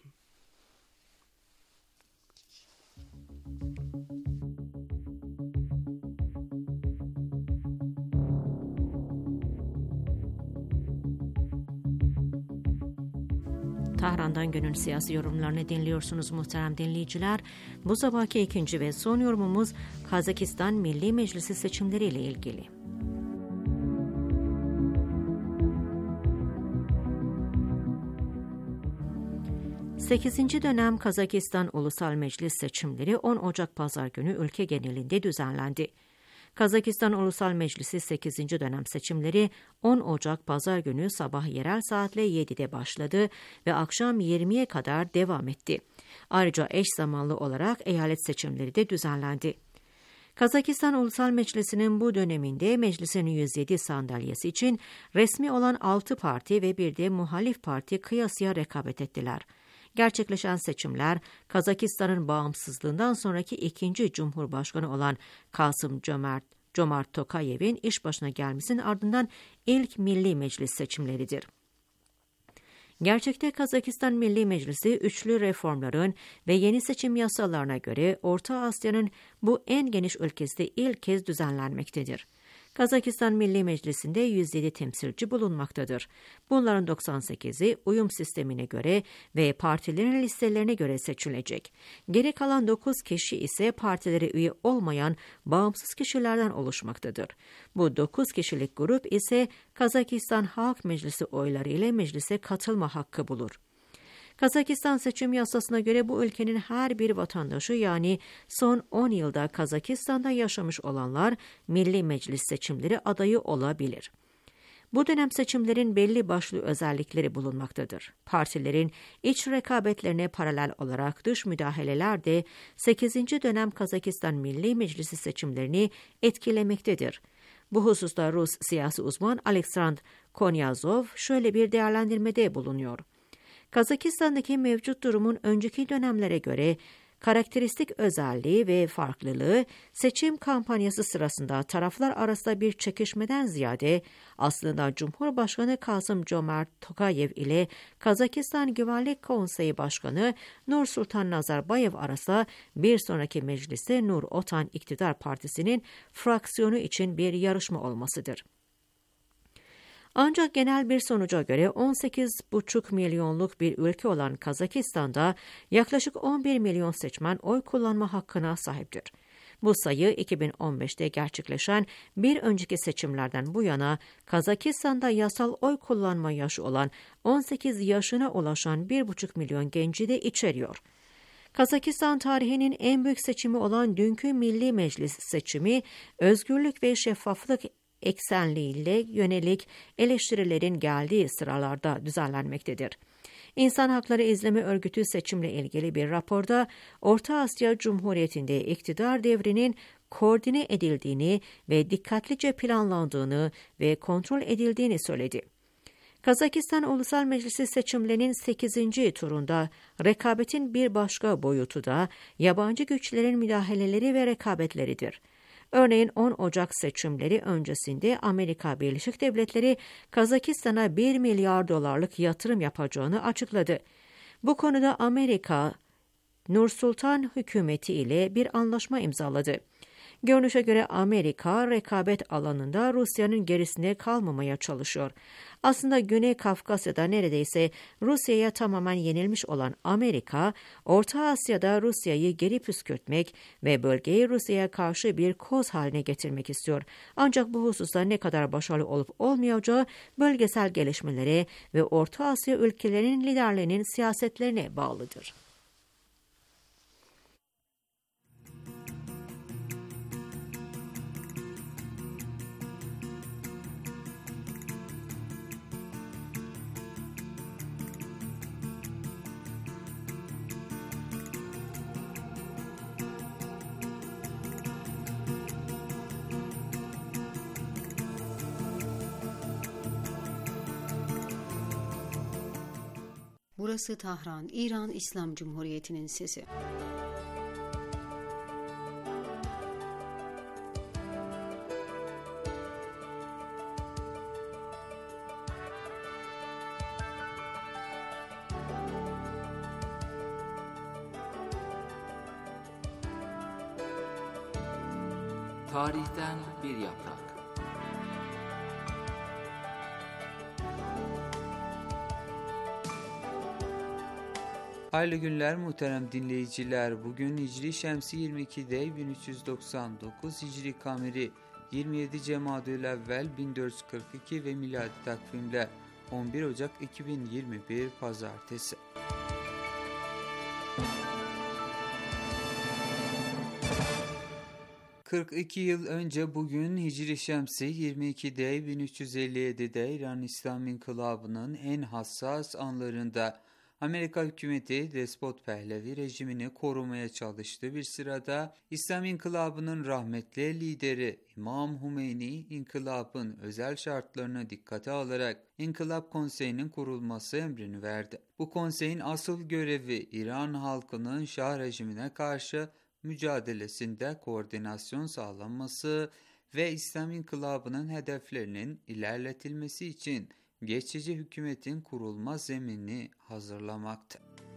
[SPEAKER 2] Tahran'dan günün siyasi yorumlarını dinliyorsunuz muhterem dinleyiciler. Bu sabahki ikinci ve son yorumumuz Kazakistan Milli Meclisi seçimleriyle ilgili. Sekizinci dönem Kazakistan Ulusal Meclis seçimleri 10 Ocak Pazar günü ülke genelinde düzenlendi. Kazakistan Ulusal Meclisi 8. dönem seçimleri 10 Ocak Pazar günü sabah yerel saatle 7'de başladı ve akşam 20'ye kadar devam etti. Ayrıca eş zamanlı olarak eyalet seçimleri de düzenlendi. Kazakistan Ulusal Meclisi'nin bu döneminde meclisin 107 sandalyesi için resmi olan 6 parti ve bir de muhalif parti kıyasıya rekabet ettiler. Gerçekleşen seçimler, Kazakistan'ın bağımsızlığından sonraki ikinci Cumhurbaşkanı olan Kasım-Jomart Tokayev'in iş başına gelmesinin ardından ilk Milli Meclis seçimleridir. Gerçekte Kazakistan Milli Meclisi üçlü reformların ve yeni seçim yasalarına göre Orta Asya'nın bu en geniş ülkesinde ilk kez düzenlenmektedir. Kazakistan Milli Meclisi'nde 107 temsilci bulunmaktadır. Bunların 98'i uyum sistemine göre ve partilerin listelerine göre seçilecek. Geri kalan 9 kişi ise partilere üye olmayan bağımsız kişilerden oluşmaktadır. Bu 9 kişilik grup ise Kazakistan Halk Meclisi oyları ile meclise katılma hakkı bulur. Kazakistan seçim yasasına göre bu ülkenin her bir vatandaşı, yani son 10 yılda Kazakistan'da yaşamış olanlar Milli Meclis seçimleri adayı olabilir. Bu dönem seçimlerin belli başlı özellikleri bulunmaktadır. Partilerin iç rekabetlerine paralel olarak dış müdahaleler de 8. dönem Kazakistan Milli Meclisi seçimlerini etkilemektedir. Bu hususta Rus siyasi uzman Aleksandr Konyazov şöyle bir değerlendirmede bulunuyor. Kazakistan'daki mevcut durumun önceki dönemlere göre karakteristik özelliği ve farklılığı seçim kampanyası sırasında taraflar arasında bir çekişmeden ziyade aslında Cumhurbaşkanı Kasım-Jomart Tokayev ile Kazakistan Güvenlik Konseyi Başkanı Nursultan Nazarbayev arasında bir sonraki mecliste Nur Otan İktidar Partisi'nin fraksiyonu için bir yarışma olmasıdır. Ancak genel bir sonuca göre 18,5 milyonluk bir ülke olan Kazakistan'da yaklaşık 11 milyon seçmen oy kullanma hakkına sahiptir. Bu sayı 2015'te gerçekleşen bir önceki seçimlerden bu yana Kazakistan'da yasal oy kullanma yaşı olan 18 yaşına ulaşan 1,5 milyon genci de içeriyor. Kazakistan tarihinin en büyük seçimi olan dünkü Milli Meclis seçimi, özgürlük ve şeffaflık eksenliğiyle yönelik eleştirilerin geldiği sıralarda düzenlenmektedir. İnsan Hakları İzleme Örgütü seçimle ilgili bir raporda Orta Asya Cumhuriyeti'nde iktidar devrinin koordine edildiğini ve dikkatlice planlandığını ve kontrol edildiğini söyledi. Kazakistan Ulusal Meclisi seçimlerinin 8. turunda rekabetin bir başka boyutu da yabancı güçlerin müdahaleleri ve rekabetleridir. Örneğin 10 Ocak seçimleri öncesinde Amerika Birleşik Devletleri Kazakistan'a 1 milyar dolarlık yatırım yapacağını açıkladı. Bu konuda Amerika, Nursultan hükümeti ile bir anlaşma imzaladı. Görünüşe göre Amerika rekabet alanında Rusya'nın gerisinde kalmamaya çalışıyor. Aslında Güney Kafkasya'da neredeyse Rusya'ya tamamen yenilmiş olan Amerika, Orta Asya'da Rusya'yı geri püskürtmek ve bölgeyi Rusya'ya karşı bir koz haline getirmek istiyor. Ancak bu hususta ne kadar başarılı olup olmayacağı bölgesel gelişmelere ve Orta Asya ülkelerinin liderlerinin siyasetlerine bağlıdır.
[SPEAKER 5] Burası Tahran, İran İslam Cumhuriyeti'nin sesi.
[SPEAKER 1] Tarihten bir yaprak.
[SPEAKER 6] Hayırlı günler muhterem dinleyiciler. Bugün Hicri Şemsi 22'de 1399, Hicri Kameri 27 Cemadülevvel 1442 ve miladi takvimle 11 Ocak 2021 Pazartesi. ...42 yıl önce bugün Hicri Şemsi 22'de 1357'de İran İslam İnkılabı'nın en hassas anlarında Amerika hükümeti despot Pehlevi rejimini korumaya çalıştığı bir sırada İslam İnkılabı'nın rahmetli lideri İmam Hümeyni, inkılabın özel şartlarını dikkate alarak İnkılap Konseyi'nin kurulması emrini verdi. Bu konseyin asıl görevi İran halkının Şah rejimine karşı mücadelesinde koordinasyon sağlanması ve İslam İnkılabı'nın hedeflerinin ilerletilmesi için geçici hükümetin kurulma zeminini hazırlamaktı.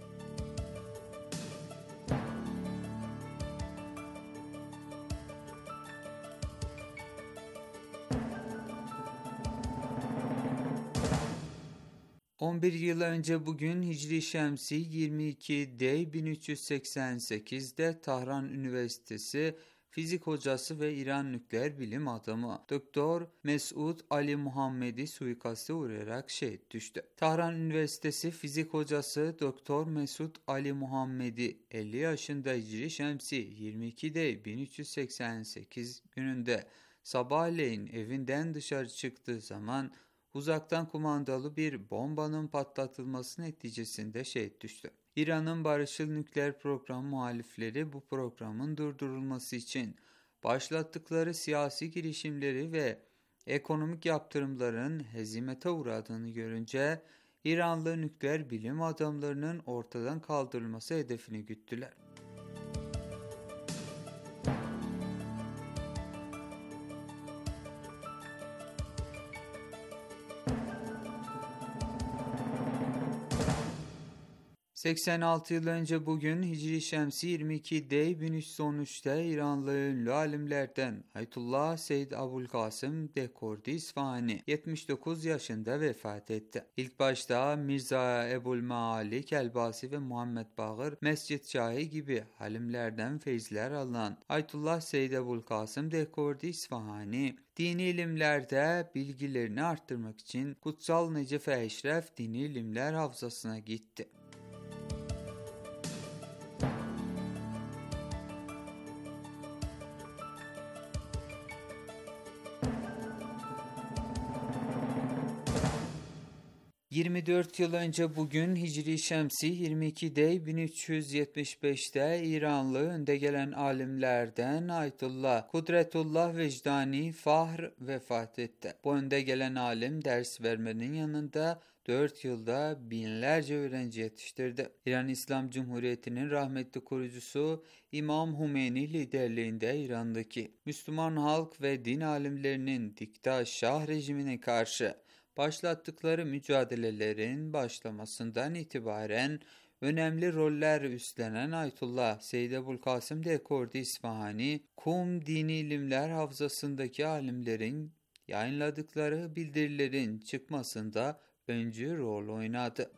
[SPEAKER 6] ...11 yıl önce bugün Hicri Şemsi 22'de 1388'de Tahran Üniversitesi fizik hocası ve İran nükleer bilim adamı Doktor Mesud Ali Muhammedi suikaste uğrayarak şehit düştü. Tahran Üniversitesi fizik hocası Doktor Mesud Ali Muhammedi 50 yaşında Hicri Şemsi 22'de 1388 gününde sabahleyin evinden dışarı çıktığı zaman uzaktan kumandalı bir bombanın patlatılması neticesinde şehit düştü. İran'ın barışçıl nükleer program muhalifleri bu programın durdurulması için başlattıkları siyasi girişimleri ve ekonomik yaptırımların hezimete uğradığını görünce İranlı nükleer bilim adamlarının ortadan kaldırılması hedefini güttüler. ...86 yıl önce bugün Hicri Şemsi 22'de 1313'te İranlı ünlü alimlerden Ayetullah Seyyid Abulkasım Dekordi İsfahani 79 yaşında vefat etti. İlk başta Mirza Ebulmeali Kelbasi ve Muhammed Bağır Mescid-Şahi gibi alimlerden feyizler alan Ayetullah Seyyid Abulkasım Dekordi İsfahani dini ilimlerde bilgilerini arttırmak için Kutsal Necef-i Eşref Dini İlimler Havzası'na gitti. ...24 yıl önce bugün Hicri Şemsi 22'de 1375'te İranlı önde gelen alimlerden Ayetullah Kudretullah Vecdani Fahr vefat etti. Bu önde gelen alim ders vermenin yanında 4 yılda binlerce öğrenci yetiştirdi. İran İslam Cumhuriyeti'nin rahmetli kurucusu İmam Hümeyni liderliğinde İran'daki Müslüman halk ve din alimlerinin dikta Şah rejimine karşı başlattıkları mücadelelerin başlamasından itibaren önemli roller üstlenen Ayetullah Seyyid Ebu'l-Kasım Dekordi İsfahani, Kum Dini İlimler Havzası'ndaki alimlerin yayınladıkları bildirilerin çıkmasında öncü rol oynadı.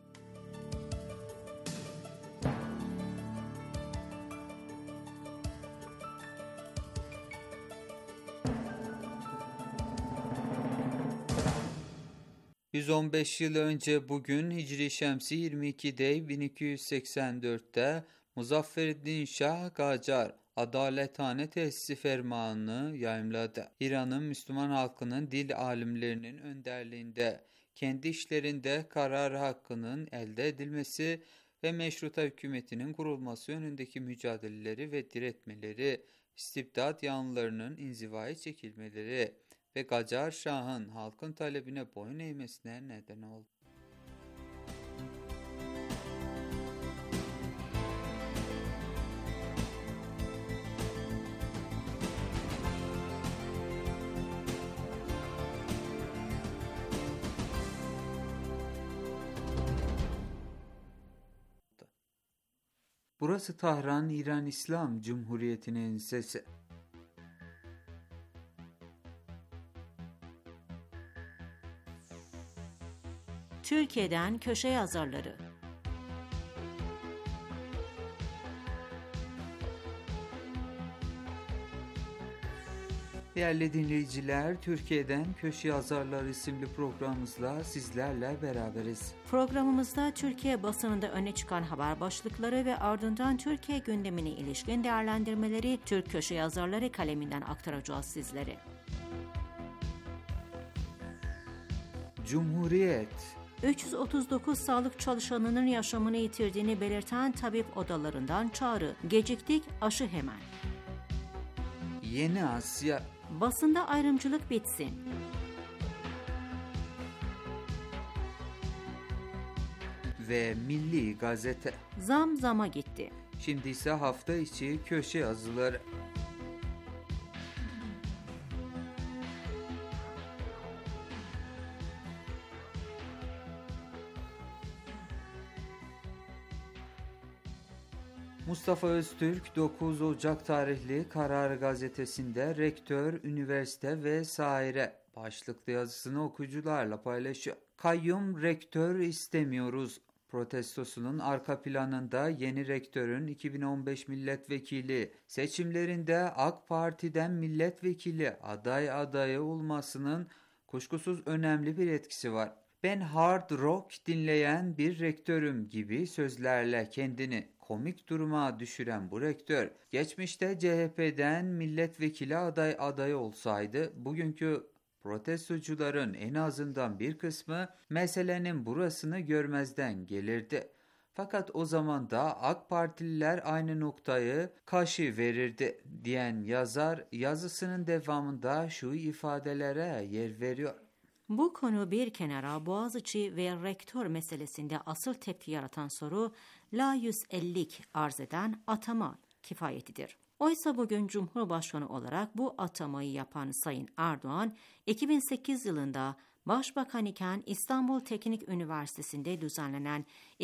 [SPEAKER 6] ...115 yıl önce bugün Hicri Şemsi 22'de 1284'te Muzaffereddin Şah Qacar adalethane tesisi fermanını yayımladı. İran'ın Müslüman halkının dil alimlerinin önderliğinde kendi işlerinde karar hakkının elde edilmesi ve meşruta hükümetinin kurulması yönündeki mücadeleleri ve diretmeleri, istibdat yanlılarının inzivaya çekilmeleri ve Qacar Şah'ın halkın talebine boyun eğmesine neden oldu. Burası Tahran, İran İslam Cumhuriyeti'nin sesi.
[SPEAKER 2] Türkiye'den köşe yazarları.
[SPEAKER 6] Değerli dinleyiciler, Türkiye'den Köşe Yazarları isimli programımızla sizlerle beraberiz.
[SPEAKER 2] Programımızda Türkiye basınında öne çıkan haber başlıkları ve ardından Türkiye gündemine ilişkin değerlendirmeleri Türk köşe yazarları kaleminden aktaracağız sizlere.
[SPEAKER 6] Cumhuriyet
[SPEAKER 2] 339 sağlık çalışanının yaşamını yitirdiğini belirten tabip odalarından çağrı. Geciktik, aşı hemen.
[SPEAKER 6] Yeni Asya
[SPEAKER 2] Basında ayrımcılık bitsin.
[SPEAKER 6] ve Milli Gazete.
[SPEAKER 2] Zam zama gitti.
[SPEAKER 6] Şimdi ise hafta içi köşe yazıları. Mustafa Öztürk 9 Ocak tarihli Karar Gazetesi'nde rektör, üniversite ve saire başlıklı yazısını okuyucularla paylaşıyor. Kayyum rektör istemiyoruz protestosunun arka planında yeni rektörün 2015 milletvekili seçimlerinde AK Parti'den milletvekili adayı olmasının kuşkusuz önemli bir etkisi var. Ben hard rock dinleyen bir rektörüm gibi sözlerle kendini komik duruma düşüren bu rektör, geçmişte CHP'den milletvekili adayı olsaydı, bugünkü protestocuların en azından bir kısmı meselenin burasını görmezden gelirdi. Fakat o zaman da AK Partililer aynı noktayı kaşı verirdi diyen yazar, yazısının devamında şu ifadelere yer veriyor.
[SPEAKER 2] Bu konu bir kenara Boğaziçi ve rektör meselesinde asıl tepki yaratan soru layüs'ellik arz eden atama kifayetidir. Oysa bugün Cumhurbaşkanı olarak bu atamayı yapan Sayın Erdoğan, 2008 yılında Başbakan iken İstanbul Teknik Üniversitesi'nde düzenlenen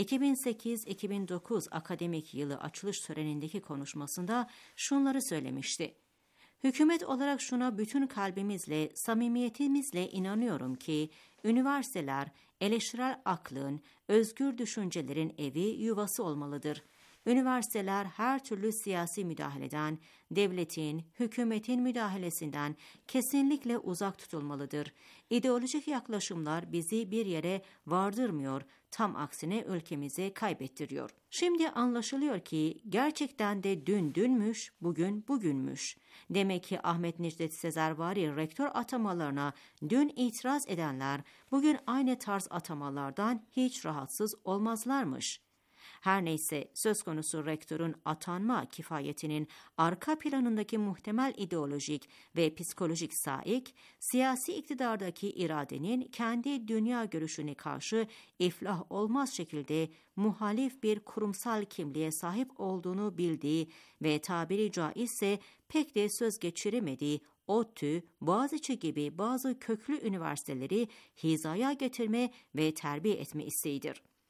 [SPEAKER 2] 2008-2009 akademik yılı açılış törenindeki konuşmasında şunları söylemişti. Hükümet olarak şuna bütün kalbimizle, samimiyetimizle inanıyorum ki, üniversiteler eleştirel aklın, özgür düşüncelerin evi, yuvası olmalıdır. Üniversiteler her türlü siyasi müdahaleden, devletin, hükümetin müdahalesinden kesinlikle uzak tutulmalıdır. İdeolojik yaklaşımlar bizi bir yere vardırmıyor, tam aksine ülkemizi kaybettiriyor. Şimdi anlaşılıyor ki gerçekten de dün dünmüş, bugün bugünmüş. Demek ki Ahmet Necdet Sezervari rektör atamalarına dün itiraz edenler bugün aynı tarz atamalardan hiç rahatsız olmazlarmış. Her neyse, söz konusu rektörün atanma kifayetinin arka planındaki muhtemel ideolojik ve psikolojik saik, siyasi iktidardaki iradenin kendi dünya görüşüne karşı iflah olmaz şekilde muhalif bir kurumsal kimliğe sahip olduğunu bildiği ve tabiri caizse pek de söz geçiremediği ODTÜ, Boğaziçi gibi bazı köklü üniversiteleri hizaya getirme ve terbiye etme isteğidir.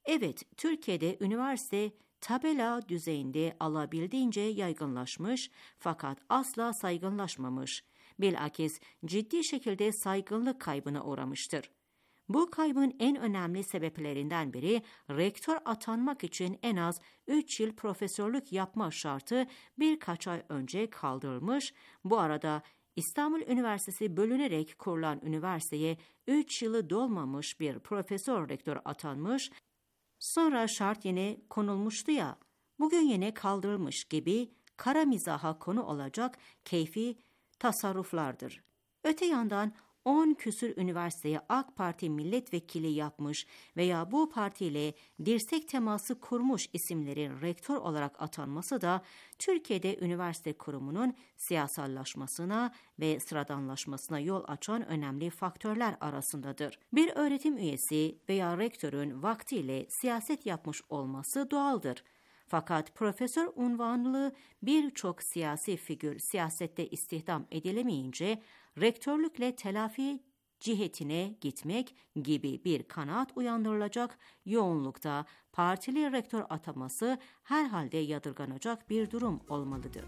[SPEAKER 2] Evet, Türkiye'de üniversite tabela düzeyinde alabildiğince yaygınlaşmış fakat asla saygınlaşmamış. Bilakis ciddi şekilde saygınlık kaybına uğramıştır. Bu kaybın en önemli sebeplerinden biri rektör atanmak için en az 3 yıl profesörlük yapma şartı birkaç ay önce kaldırılmış. Bu arada İstanbul Üniversitesi bölünerek kurulan üniversiteye 3 yılı dolmamış bir profesör rektör atanmış. Sonra şart yine konulmuştu ya, bugün yine kaldırılmış gibi kara mizaha konu olacak keyfi tasarruflardır. Öte yandan 10 küsür üniversiteye AK Parti milletvekili yapmış veya bu partiyle dirsek teması kurmuş isimlerin rektör olarak atanması da Türkiye'de üniversite kurumunun siyasallaşmasına ve sıradanlaşmasına yol açan önemli faktörler arasındadır. Bir öğretim üyesi veya rektörün vaktiyle siyaset yapmış olması doğaldır. Fakat profesör unvanlı birçok siyasi figür siyasette istihdam edilemeyince rektörlükle telafi cihetine gitmek gibi bir kanaat uyandırılacak yoğunlukta partili rektör ataması herhalde yadırganacak bir durum olmalıdır.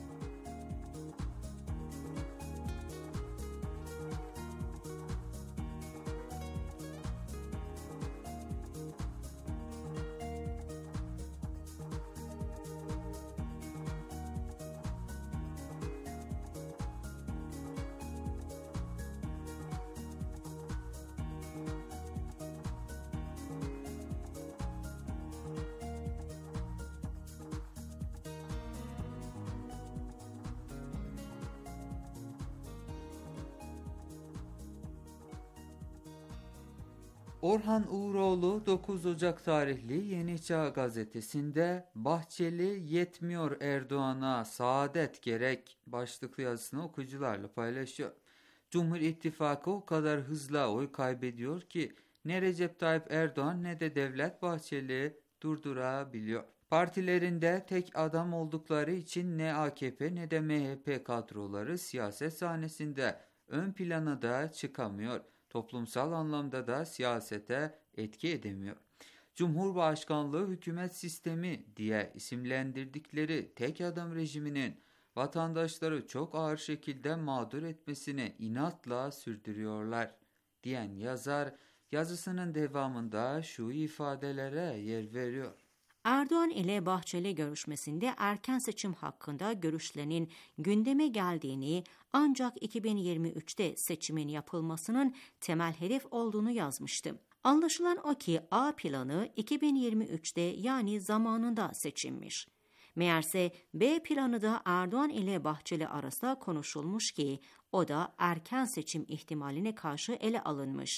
[SPEAKER 6] Orhan Uğuroğlu 9 Ocak tarihli Yeni Çağ gazetesinde "Bahçeli yetmiyor Erdoğan'a, saadet gerek" başlıklı yazısını okuyucularla paylaşıyor. Cumhur İttifakı o kadar hızla oy kaybediyor ki ne Recep Tayyip Erdoğan ne de Devlet Bahçeli durdurabiliyor. Partilerinde tek adam oldukları için ne AKP ne de MHP kadroları siyaset sahnesinde ön plana da çıkamıyor. Toplumsal anlamda da siyasete etki edemiyor. Cumhurbaşkanlığı hükümet sistemi diye isimlendirdikleri tek adam rejiminin vatandaşları çok ağır şekilde mağdur etmesini inatla sürdürüyorlar diyen yazar yazısının devamında şu ifadelere yer veriyor.
[SPEAKER 2] Erdoğan ile Bahçeli görüşmesinde erken seçim hakkında görüşlerinin gündeme geldiğini ancak 2023'te seçimin yapılmasının temel hedef olduğunu yazmıştı. Anlaşılan o ki A planı 2023'te yani zamanında seçilmiş. Meğerse B planı da Erdoğan ile Bahçeli arasında konuşulmuş ki o da erken seçim ihtimaline karşı ele alınmış.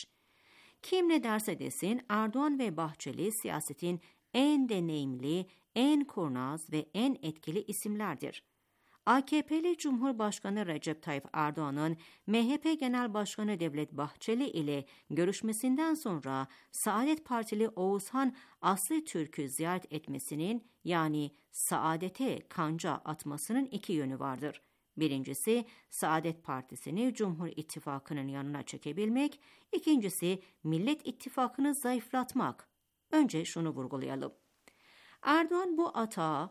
[SPEAKER 2] Kim ne derse desin Erdoğan ve Bahçeli siyasetin en deneyimli, en kurnaz ve en etkili isimlerdir. AKP'li Cumhurbaşkanı Recep Tayyip Erdoğan'ın MHP Genel Başkanı Devlet Bahçeli ile görüşmesinden sonra Saadet Partili Oğuzhan Aslıtürk'ü ziyaret etmesinin yani saadete kanca atmasının iki yönü vardır. Birincisi Saadet Partisi'ni Cumhur İttifakı'nın yanına çekebilmek, ikincisi Millet İttifakı'nı zayıflatmak. Önce şunu vurgulayalım. Erdoğan bu atağı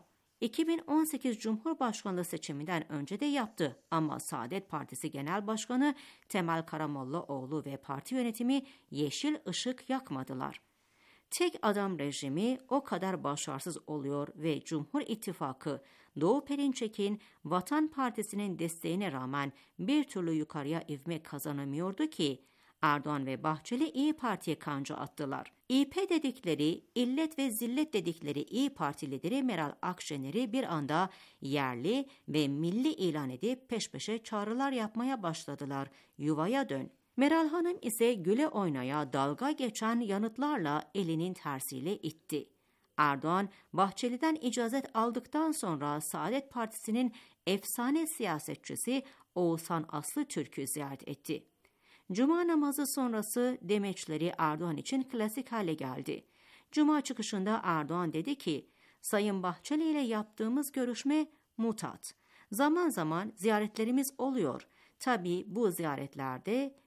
[SPEAKER 2] 2018 Cumhurbaşkanlığı seçiminden önce de yaptı ama Saadet Partisi Genel Başkanı Temel Karamollaoğlu ve parti yönetimi yeşil ışık yakmadılar. Tek adam rejimi o kadar başarısız oluyor ve Cumhur İttifakı Doğu Perinçek'in Vatan Partisi'nin desteğine rağmen bir türlü yukarıya ivme kazanamıyordu ki Erdoğan ve Bahçeli İyi Parti'ye kanca attılar. İP dedikleri, illet ve zillet dedikleri İyi Parti lideri Meral Akşener'i bir anda yerli ve milli ilan edip peş peşe çağrılar yapmaya başladılar. Yuvaya dön. Meral Hanım ise güle oynaya dalga geçen yanıtlarla elinin tersiyle itti. Erdoğan, Bahçeli'den icazet aldıktan sonra Saadet Partisi'nin efsane siyasetçisi Oğuzhan Aslıtürk'ü ziyaret etti. Cuma namazı sonrası demeçleri Erdoğan için klasik hale geldi. Cuma çıkışında Erdoğan dedi ki, Sayın Bahçeli ile yaptığımız görüşme mutat. Zaman zaman ziyaretlerimiz oluyor. Tabii bu ziyaretlerde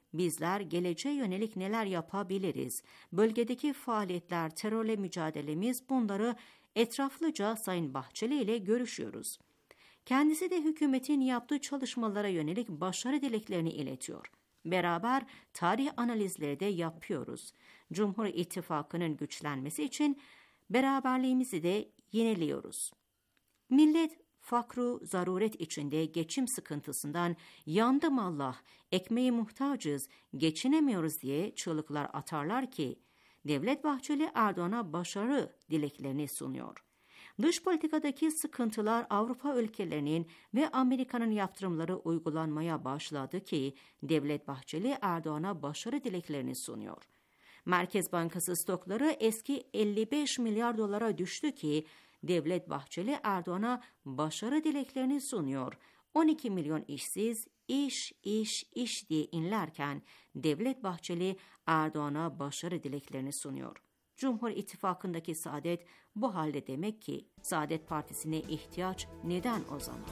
[SPEAKER 2] Bizler geleceğe yönelik neler yapabiliriz? Bölgedeki faaliyetler, terörle mücadelemiz, bunları etraflıca Sayın Bahçeli ile görüşüyoruz. Kendisi de hükümetin yaptığı çalışmalara yönelik başarı dileklerini iletiyor. Beraber tarih analizleri de yapıyoruz. Cumhur İttifakı'nın güçlenmesi için beraberliğimizi de yeniliyoruz. Millet fakru zaruret içinde geçim sıkıntısından yandım Allah, ekmeğe muhtacız, geçinemiyoruz diye çığlıklar atarlar ki Devlet Bahçeli Erdoğan'a başarı dileklerini sunuyor. Dış politikadaki sıkıntılar Avrupa ülkelerinin ve Amerika'nın yaptırımları uygulanmaya başladı ki Devlet Bahçeli Erdoğan'a başarı dileklerini sunuyor. Merkez Bankası stokları eski 55 milyar dolara düştü ki Devlet Bahçeli Erdoğan'a başarı dileklerini sunuyor. 12 milyon işsiz, iş diye inlerken Devlet Bahçeli Erdoğan'a başarı dileklerini sunuyor. Cumhur İttifakı'ndaki Saadet bu halde demek ki Saadet Partisi'ne ihtiyaç neden o zaman?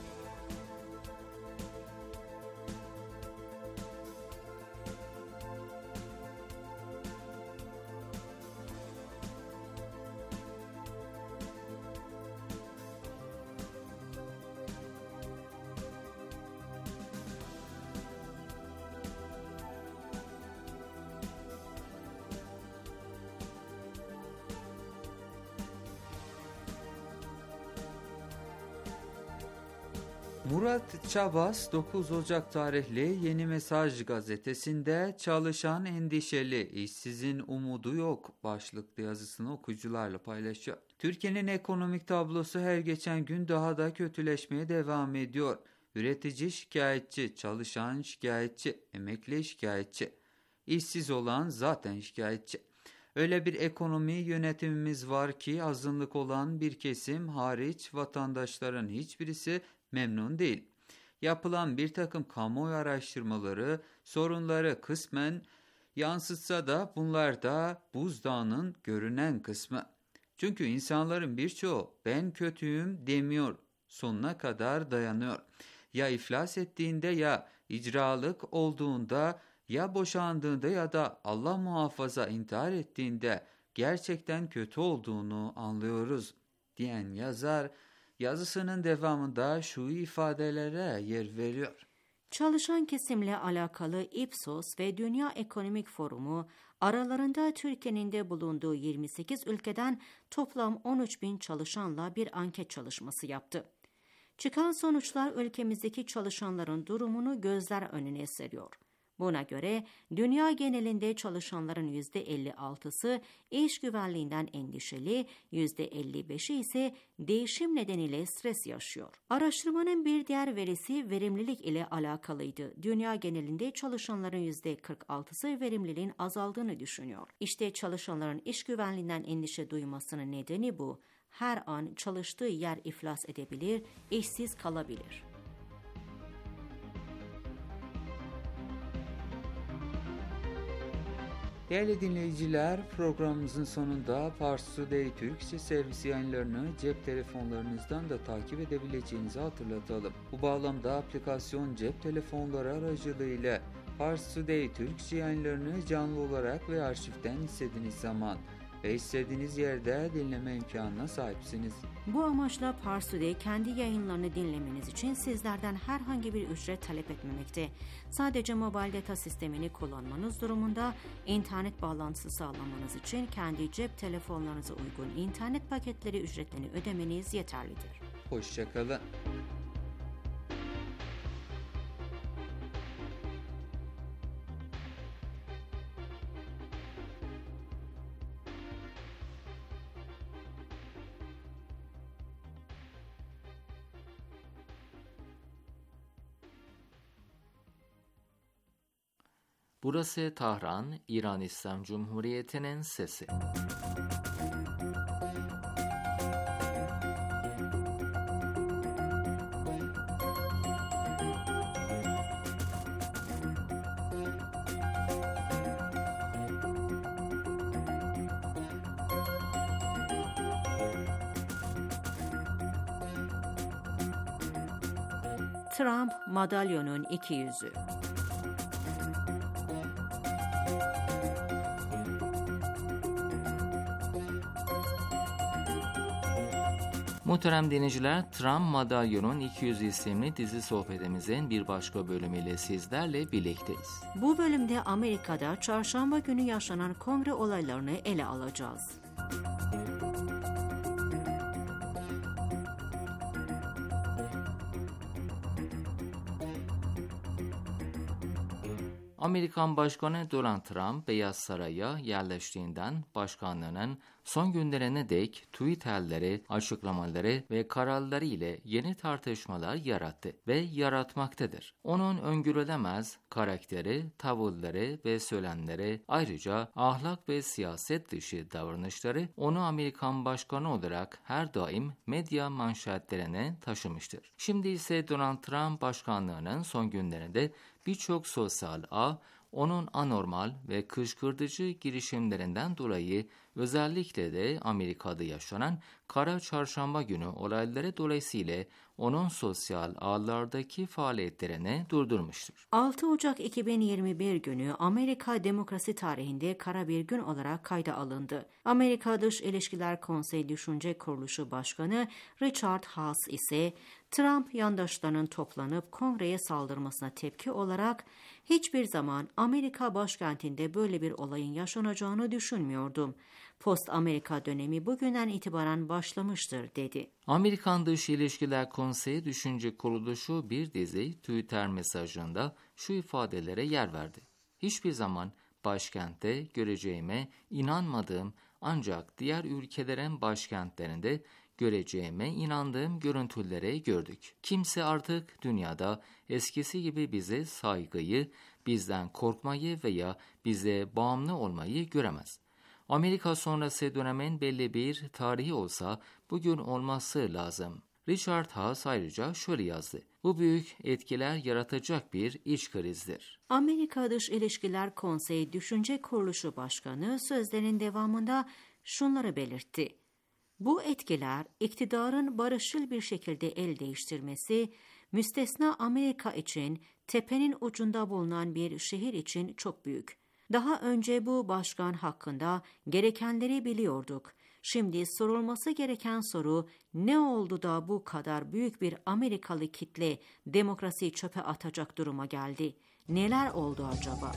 [SPEAKER 6] Murat Çabas 9 Ocak tarihli Yeni Mesaj gazetesinde çalışan endişeli, işsizin umudu yok başlıklı yazısını okuyucularla paylaşıyor. Türkiye'nin ekonomik tablosu her geçen gün daha da kötüleşmeye devam ediyor. Üretici şikayetçi, çalışan şikayetçi, emekli şikayetçi, işsiz olan zaten şikayetçi. Öyle bir ekonomi yönetimimiz var ki azınlık olan bir kesim hariç vatandaşların hiçbirisi memnun değil. Yapılan bir takım kamuoyu araştırmaları sorunları kısmen yansıtsa da bunlar da buzdağının görünen kısmı. Çünkü insanların birçoğu ben kötüyüm demiyor, sonuna kadar dayanıyor. Ya iflas ettiğinde ya icralık olduğunda ya boşandığında ya da Allah muhafaza intihar ettiğinde gerçekten kötü olduğunu anlıyoruz diyen yazar yazısının devamında şu ifadelere yer veriyor.
[SPEAKER 2] Çalışan kesimle alakalı Ipsos ve Dünya Ekonomik Forumu aralarında Türkiye'nin de bulunduğu 28 ülkeden toplam 13.000 çalışanla bir anket çalışması yaptı. Çıkan sonuçlar ülkemizdeki çalışanların durumunu gözler önüne seriyor. Buna göre dünya genelinde çalışanların %56'sı iş güvenliğinden endişeli, %55'i ise değişim nedeniyle stres yaşıyor. Araştırmanın bir diğer verisi verimlilik ile alakalıydı. Dünya genelinde çalışanların %46'sı verimliliğin azaldığını düşünüyor. İşte çalışanların iş güvenliğinden endişe duymasının nedeni bu. Her an çalıştığı yer iflas edebilir, işsiz kalabilir.
[SPEAKER 6] Değerli dinleyiciler, programımızın sonunda Pars Today Türkçe servis yayınlarını cep telefonlarınızdan da takip edebileceğinizi hatırlatalım. Bu bağlamda aplikasyon cep telefonları aracılığıyla Pars Today Türkçe yayınlarını canlı olarak ve arşivden istediğiniz zaman ve istediğiniz yerde dinleme imkanına sahipsiniz.
[SPEAKER 2] Bu amaçla Pars Today kendi yayınlarını dinlemeniz için sizlerden herhangi bir ücret talep etmemekte. Sadece mobil data sistemini kullanmanız durumunda internet bağlantısı sağlamanız için kendi cep telefonlarınıza uygun internet paketleri ücretlerini ödemeniz yeterlidir.
[SPEAKER 6] Hoşça kalın.
[SPEAKER 1] Burası Tahran, İran İslam Cumhuriyeti'nin sesi.
[SPEAKER 2] Trump madalyonun iki yüzü.
[SPEAKER 1] Muhterem dinleyiciler, Trump Madalyon'un 200 isimli dizi sohbetimizin bir başka bölümüyle sizlerle birlikteyiz.
[SPEAKER 2] Bu bölümde Amerika'da çarşamba günü yaşanan kongre olaylarını ele alacağız.
[SPEAKER 1] Amerikan Başkanı Donald Trump, Beyaz Saray'a yerleştiğinden başkanlığının son günlerine dek Twitter'leri, açıklamaları ve kararları ile yeni tartışmalar yarattı ve yaratmaktadır. Onun öngörülemez karakteri, tavırları ve söylemleri, ayrıca ahlak ve siyaset dışı davranışları onu Amerikan Başkanı olarak her daim medya manşetlerine taşımıştır. Şimdi ise Donald Trump başkanlığının son günlerinde birçok sosyal ağ onun anormal ve kışkırtıcı girişimlerinden dolayı özellikle de Amerika'da yaşanan Kara Çarşamba günü olayları dolayısıyla onun sosyal ağlardaki faaliyetlerini durdurmuştur.
[SPEAKER 2] 6 Ocak 2021 günü Amerika demokrasi tarihinde kara bir gün olarak kayda alındı. Amerika Dış İlişkiler Konseyi Düşünce Kuruluşu Başkanı Richard Haass ise Trump yandaşlarının toplanıp kongreye saldırmasına tepki olarak hiçbir zaman Amerika başkentinde böyle bir olayın yaşanacağını düşünmüyordum. Post-Amerika dönemi bugünden itibaren başlamıştır dedi.
[SPEAKER 1] Amerikan Dış İlişkiler Konseyi Düşünce Kuruluşu bir dizi Twitter mesajında şu ifadelere yer verdi. Hiçbir zaman başkentte göreceğime inanmadığım ancak diğer ülkelerin başkentlerinde göreceğime inandığım görüntüleri gördük. Kimse artık dünyada eskisi gibi bize saygıyı, bizden korkmayı veya bize bağımlı olmayı göremez. Amerika sonrası dönemin belli bir tarihi olsa bugün olması lazım. Richard Haass ayrıca şöyle yazdı. Bu büyük etkiler yaratacak bir iç krizdir.
[SPEAKER 2] Amerika Dış İlişkiler Konseyi Düşünce Kuruluşu Başkanı sözlerinin devamında şunları belirtti. Bu etkiler iktidarın barışçıl bir şekilde el değiştirmesi, müstesna Amerika için tepenin ucunda bulunan bir şehir için çok büyük. Daha önce bu başkan hakkında gerekenleri biliyorduk. Şimdi sorulması gereken soru ne oldu da bu kadar büyük bir Amerikalı kitle demokrasiyi çöpe atacak duruma geldi? Neler oldu acaba?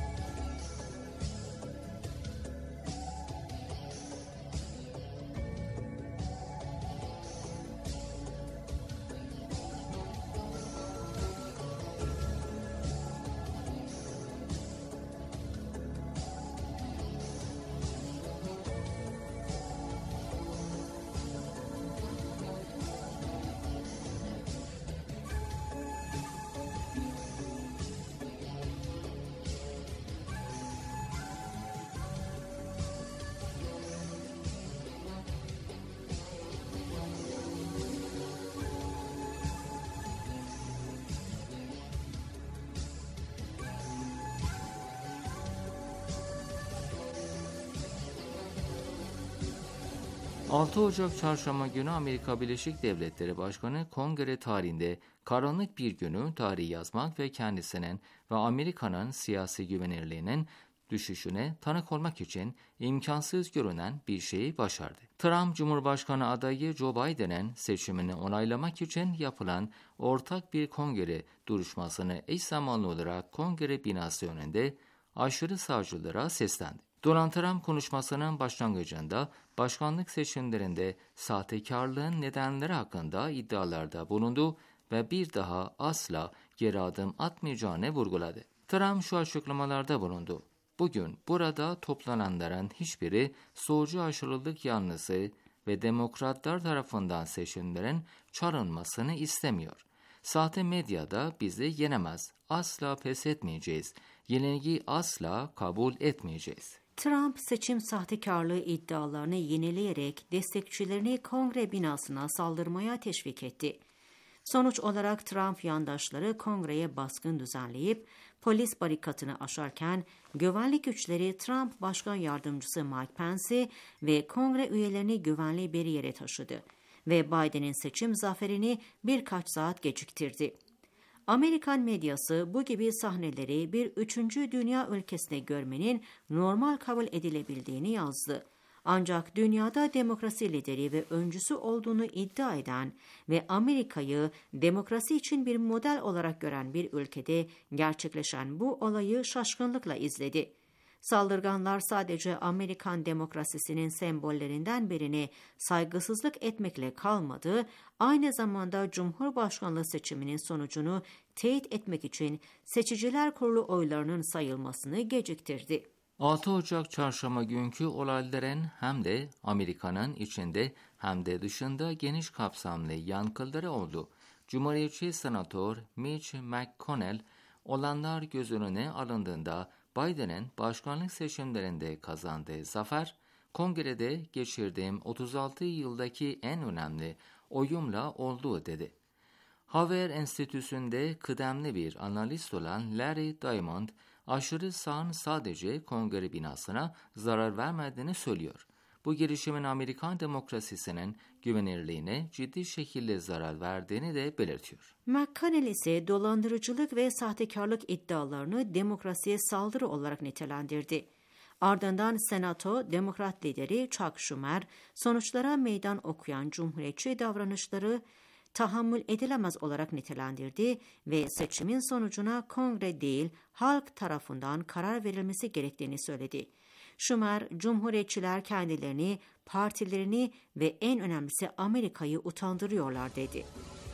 [SPEAKER 1] 6 Ocak Çarşamba günü Amerika Birleşik Devletleri Başkanı kongre tarihinde karanlık bir günü tarihi yazmak ve kendisinin ve Amerika'nın siyasi güvenilirliğinin düşüşüne tanık olmak için imkansız görünen bir şeyi başardı. Trump, Cumhurbaşkanı adayı Joe Biden'ın seçimini onaylamak için yapılan ortak bir kongre duruşmasını eş zamanlı olarak kongre binası önünde aşırı sağcılara seslendi. Donald Trump konuşmasının başlangıcında başkanlık seçimlerinde sahtekarlığın nedenleri hakkında iddialarda bulundu ve bir daha asla geri adım atmayacağını vurguladı. Trump şu açıklamalarda bulundu. Bugün burada toplananların hiçbiri solcu aşırılık yanlısı ve demokratlar tarafından seçimlerin çalınmasını istemiyor. Sahte medyada bizi yenemez, asla pes etmeyeceğiz, yenilgiyi asla kabul etmeyeceğiz.
[SPEAKER 2] Trump seçim sahtekarlığı iddialarını yenileyerek destekçilerini kongre binasına saldırmaya teşvik etti. Sonuç olarak Trump yandaşları kongreye baskın düzenleyip polis barikatını aşarken güvenlik güçleri Trump Başkan Yardımcısı Mike Pence'i ve kongre üyelerini güvenli bir yere taşıdı ve Biden'in seçim zaferini birkaç saat geciktirdi. Amerikan medyası bu gibi sahneleri bir 3. dünya ülkesinde görmenin normal kabul edilebildiğini yazdı. Ancak dünyada demokrasi lideri ve öncüsü olduğunu iddia eden ve Amerika'yı demokrasi için bir model olarak gören bir ülkede gerçekleşen bu olayı şaşkınlıkla izledi. Saldırganlar sadece Amerikan demokrasisinin sembollerinden birini saygısızlık etmekle kalmadı, aynı zamanda Cumhurbaşkanlığı seçiminin sonucunu teyit etmek için Seçiciler Kurulu oylarının sayılmasını geciktirdi.
[SPEAKER 1] 6 Ocak çarşamba günkü olayların hem de Amerika'nın içinde hem de dışında geniş kapsamlı yankıları oldu. Cumhuriyetçi Senatör Mitch McConnell, olanlar göz önüne alındığında Biden'ın başkanlık seçimlerinde kazandığı zafer, kongrede geçirdiğim 36 yıldaki en önemli oyumla oldu dedi. Hoover Enstitüsü'nde kıdemli bir analist olan Larry Diamond, aşırı sağın sadece kongre binasına zarar vermediğini söylüyor. Bu girişimin Amerikan demokrasisinin güvenilirliğine ciddi şekilde zarar verdiğini de belirtiyor.
[SPEAKER 2] McConnell ise dolandırıcılık ve sahtekarlık iddialarını demokrasiye saldırı olarak nitelendirdi. Ardından Senato Demokrat lideri Chuck Schumer, sonuçlara meydan okuyan cumhuriyetçi davranışları tahammül edilemez olarak nitelendirdi ve seçimin sonucuna kongre değil, halk tarafından karar verilmesi gerektiğini söyledi. Schumer, Cumhuriyetçiler kendilerini, partilerini ve en önemlisi Amerika'yı utandırıyorlar dedi.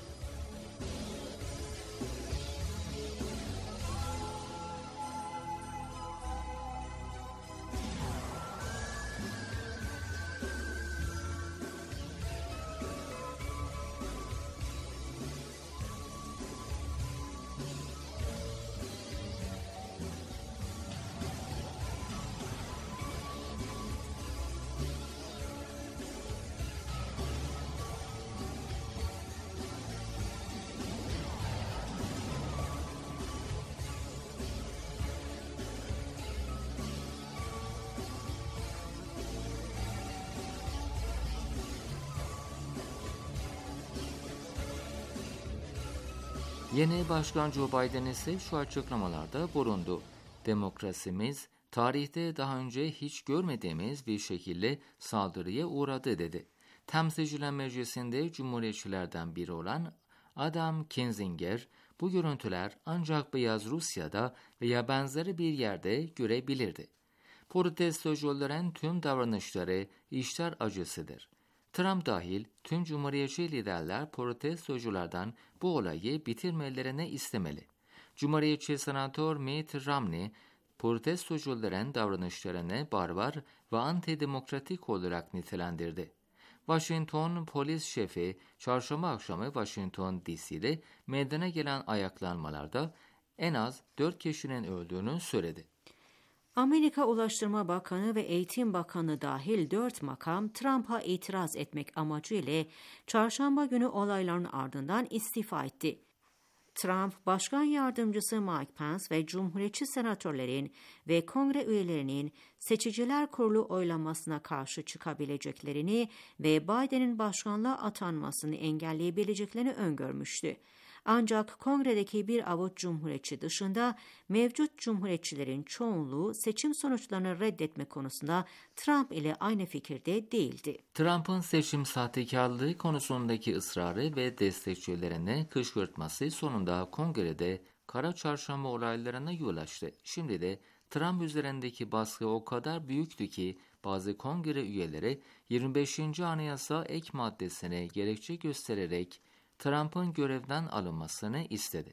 [SPEAKER 1] Yeni Başkan Joe Biden ise şu açıklamalarda bulundu. Demokrasimiz tarihte daha önce hiç görmediğimiz bir şekilde saldırıya uğradı dedi. Temsilciler Meclisi'nde Cumhuriyetçilerden biri olan Adam Kinzinger, bu görüntüler ancak Beyaz Rusya'da veya benzeri bir yerde görebilirdi. Protestocuların tüm davranışları işler acısıdır. Trump dahil tüm cumhuriyetçi liderler protestoculardan bu olayı bitirmelerini istemeli. Cumhuriyetçi Senatör Mitt Romney, protestocuların davranışlarını barbar ve antidemokratik olarak nitelendirdi. Washington polis şefi çarşamba akşamı Washington DC'de meydana gelen ayaklanmalarda en az 4 kişinin öldüğünü söyledi.
[SPEAKER 2] Amerika Ulaştırma Bakanı ve Eğitim Bakanı dahil 4 makam Trump'a itiraz etmek amacıyla çarşamba günü olayların ardından istifa etti. Trump, Başkan Yardımcısı Mike Pence ve Cumhuriyetçi senatörlerin ve kongre üyelerinin Seçiciler Kurulu oylamasına karşı çıkabileceklerini ve Biden'in başkanlığa atanmasını engelleyebileceklerini öngörmüştü. Ancak kongredeki bir avuç cumhuriyetçi dışında mevcut cumhuriyetçilerin çoğunluğu seçim sonuçlarını reddetme konusunda Trump ile aynı fikirde değildi.
[SPEAKER 1] Trump'ın seçim sahtekarlığı konusundaki ısrarı ve destekçilerine kışkırtması sonunda kongrede Kara Çarşamba olaylarına yol açtı. Şimdi de Trump üzerindeki baskı o kadar büyüktü ki bazı kongre üyeleri 25. Anayasa ek maddesine gerekçe göstererek Trump'ın görevden alınmasını istedi.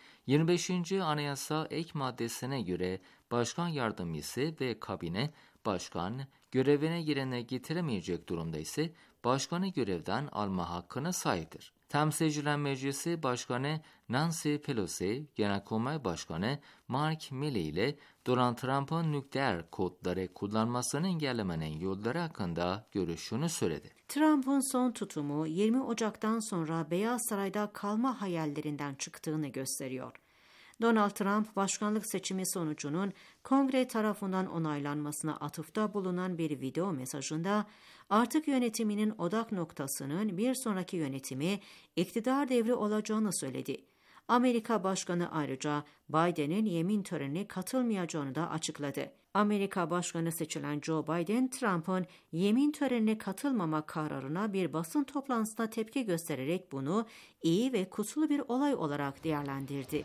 [SPEAKER 1] 25. Anayasa ek maddesine göre başkan yardımcısı ve kabine başkan görevine yerine getiremeyecek durumda ise başkanı görevden alma hakkına sahiptir. Temsilciler Meclisi Başkanı Nancy Pelosi, Genelkurmay Başkanı Mark Milley ile Donald Trump'ın nükleer kodları kullanmasını engellemenin yolları hakkında görüşünü söyledi.
[SPEAKER 2] Trump'ın son tutumu 20 Ocak'tan sonra Beyaz Saray'da kalma hayallerinden çıktığını gösteriyor. Donald Trump, başkanlık seçimi sonucunun kongre tarafından onaylanmasına atıfta bulunan bir video mesajında artık yönetiminin odak noktasının bir sonraki yönetimi iktidar devri olacağını söyledi. Amerika Başkanı ayrıca Biden'in yemin törenine katılmayacağını da açıkladı. Amerika Başkanı seçilen Joe Biden, Trump'ın yemin törenine katılmama kararına bir basın toplantısında tepki göstererek bunu iyi ve kutsal bir olay olarak değerlendirdi.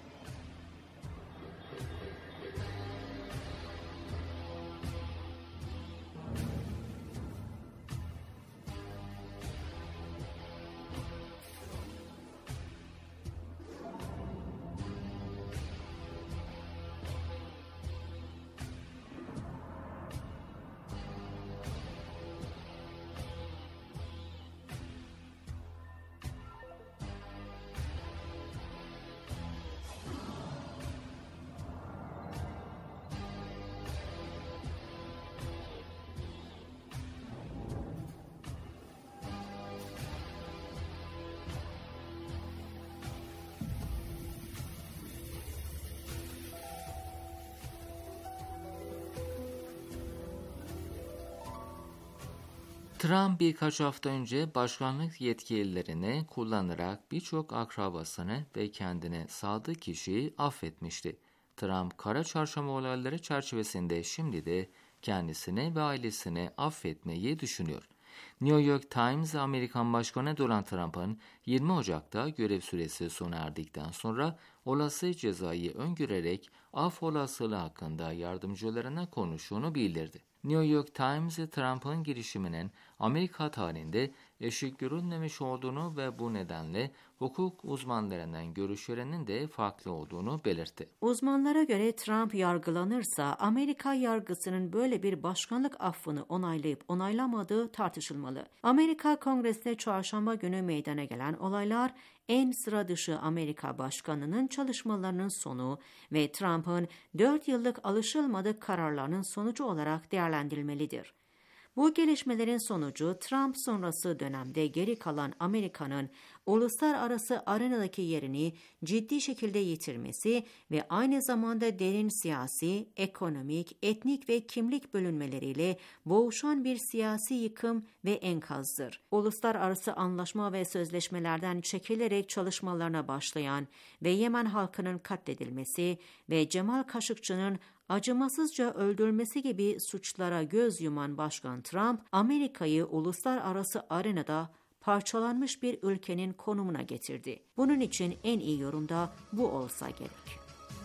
[SPEAKER 1] Trump birkaç hafta önce başkanlık yetkilerini kullanarak birçok akrabasını ve kendine sadık kişiyi affetmişti. Trump, Kara Çarşamba olayları çerçevesinde şimdi de kendisini ve ailesini affetmeyi düşünüyor. New York Times, Amerikan Başkanı Donald Trump'ın 20 Ocak'ta görev süresi sona erdikten sonra olası cezayı öngörerek af olasılığı hakkında yardımcılarına konuştuğunu bildirdi. New York Times, Trump'ın girişiminin Amerika tarihinde eşik görülmemiş olduğunu ve bu nedenle hukuk uzmanlarının görüşlerinin de farklı olduğunu belirtti.
[SPEAKER 2] Uzmanlara göre Trump yargılanırsa Amerika yargısının böyle bir başkanlık affını onaylayıp onaylamadığı tartışılmalı. Amerika Kongresi'nde çarşamba günü meydana gelen olaylar en sıra dışı Amerika Başkanı'nın çalışmalarının sonu ve Trump'ın 4 yıllık alışılmadık kararlarının sonucu olarak değerlendirilmelidir. Bu gelişmelerin sonucu Trump sonrası dönemde geri kalan Amerika'nın uluslararası arenadaki yerini ciddi şekilde yitirmesi ve aynı zamanda derin siyasi, ekonomik, etnik ve kimlik bölünmeleriyle boğuşan bir siyasi yıkım ve enkazdır. Uluslararası anlaşma ve sözleşmelerden çekilerek çalışmalarına başlayan ve Yemen halkının katledilmesi ve Cemal Kaşıkçı'nın acımasızca öldürülmesi gibi suçlara göz yuman Başkan Trump, Amerika'yı uluslararası arenada parçalanmış bir ülkenin konumuna getirdi. Bunun için en iyi yorum da bu olsa gerek.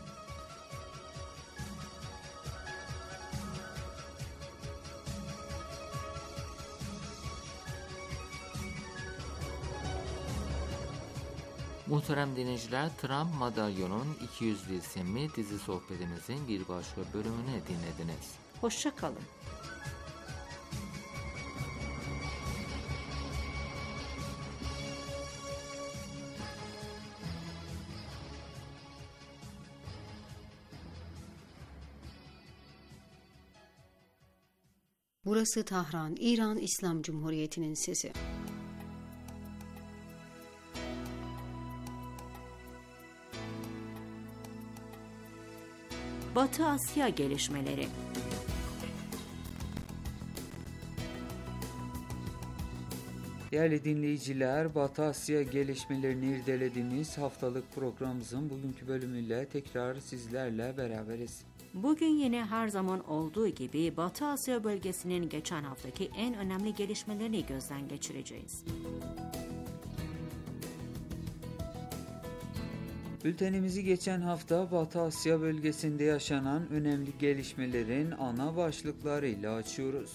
[SPEAKER 1] Muhterem dinleyiciler, Trump Madalyon'un 200 isimli dizi sohbetimizin bir başka bölümünü dinlediniz.
[SPEAKER 2] Hoşça kalın.
[SPEAKER 5] Burası Tahran, İran İslam Cumhuriyeti'nin sesi.
[SPEAKER 2] Batı Asya gelişmeleri.
[SPEAKER 6] Değerli dinleyiciler, Batı Asya gelişmelerini irdelediğimiz haftalık programımızın bugünkü bölümüyle tekrar sizlerle beraberiz.
[SPEAKER 2] Bugün yine her zaman olduğu gibi Batı Asya bölgesinin geçen haftaki en önemli gelişmelerini gözden geçireceğiz.
[SPEAKER 6] Bültenimizi geçen hafta Batı Asya bölgesinde yaşanan önemli gelişmelerin ana başlıklarıyla açıyoruz.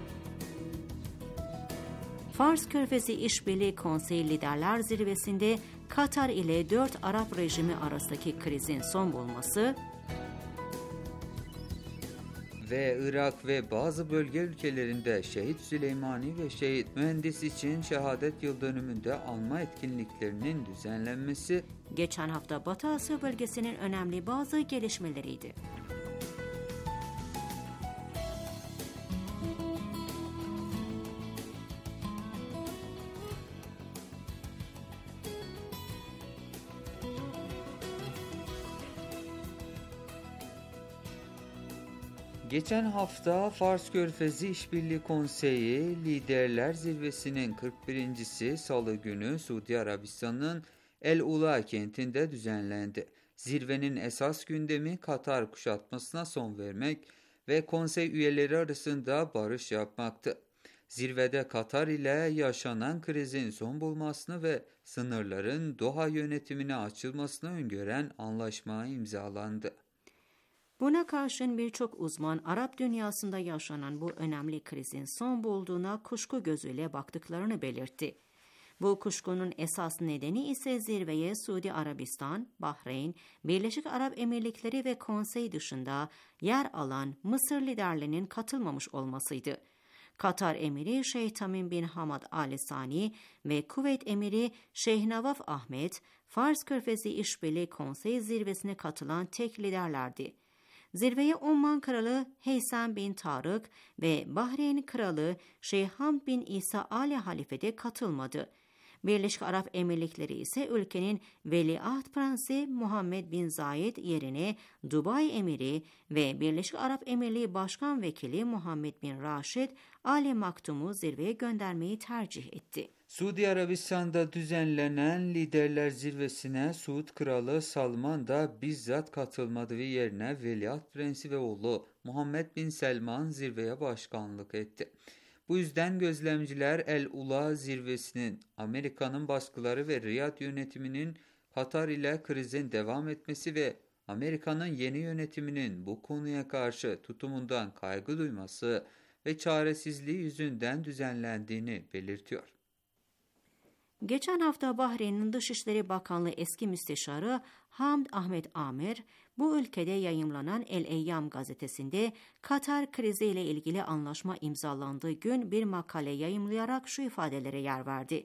[SPEAKER 2] Fars Körfezi İşbirliği Konseyi Liderler Zirvesi'nde Katar ile 4 Arap rejimi arasındaki krizin son bulması
[SPEAKER 6] ve Irak ve bazı bölge ülkelerinde Şehit Süleymani ve Şehit Mühendis için şehadet yıl dönümünde anma etkinliklerinin düzenlenmesi
[SPEAKER 2] geçen hafta Batı Asya bölgesinin önemli bazı gelişmeleriydi.
[SPEAKER 6] Geçen hafta Fars Körfezi İşbirliği Konseyi Liderler Zirvesi'nin 41.si Salı günü Suudi Arabistan'ın El Ula kentinde düzenlendi. Zirvenin esas gündemi Katar kuşatmasına son vermek ve konsey üyeleri arasında barış yapmaktı. Zirvede Katar ile yaşanan krizin son bulmasını ve sınırların Doha yönetimine açılmasını öngören anlaşma imzalandı.
[SPEAKER 2] Buna karşın birçok uzman Arap dünyasında yaşanan bu önemli krizin son bulduğuna kuşku gözüyle baktıklarını belirtti. Bu kuşkunun esas nedeni ise zirveye Suudi Arabistan, Bahreyn, Birleşik Arap Emirlikleri ve konsey dışında yer alan Mısır liderlerinin katılmamış olmasıydı. Katar Emiri Şeyh Tamim bin Hamad Al Sani ve Kuveyt Emiri Şeyh Navaf Ahmet, Fars Körfezi İşbirliği Konsey zirvesine katılan tek liderlerdi. Zirveye Umman Kralı Heysem bin Tarık ve Bahreyn Kralı Şeyh Hamd bin İsa Ali Halife de katılmadı. Birleşik Arap Emirlikleri ise ülkenin Veliaht Prensi Muhammed bin Zayed yerine Dubai Emiri ve Birleşik Arap Emirliği Başkan Vekili Muhammed bin Raşid Al Maktum'u zirveye göndermeyi tercih etti.
[SPEAKER 6] Suudi Arabistan'da düzenlenen Liderler Zirvesi'ne Suud Kralı Salman da bizzat katılmadı ve yerine Veliaht Prensi ve oğlu Muhammed bin Selman zirveye başkanlık etti. Bu yüzden gözlemciler El-Ula zirvesinin Amerika'nın baskıları ve Riyad yönetiminin Katar ile krizin devam etmesi ve Amerika'nın yeni yönetiminin bu konuya karşı tutumundan kaygı duyması ve çaresizliği yüzünden düzenlendiğini belirtiyor.
[SPEAKER 2] Geçen hafta Bahreyn'in Dışişleri Bakanlığı eski müsteşarı Hamd Ahmet Amer, bu ülkede yayımlanan El-Eyyam gazetesinde Katar kriziyle ilgili anlaşma imzalandığı gün bir makale yayımlayarak şu ifadelere yer verdi.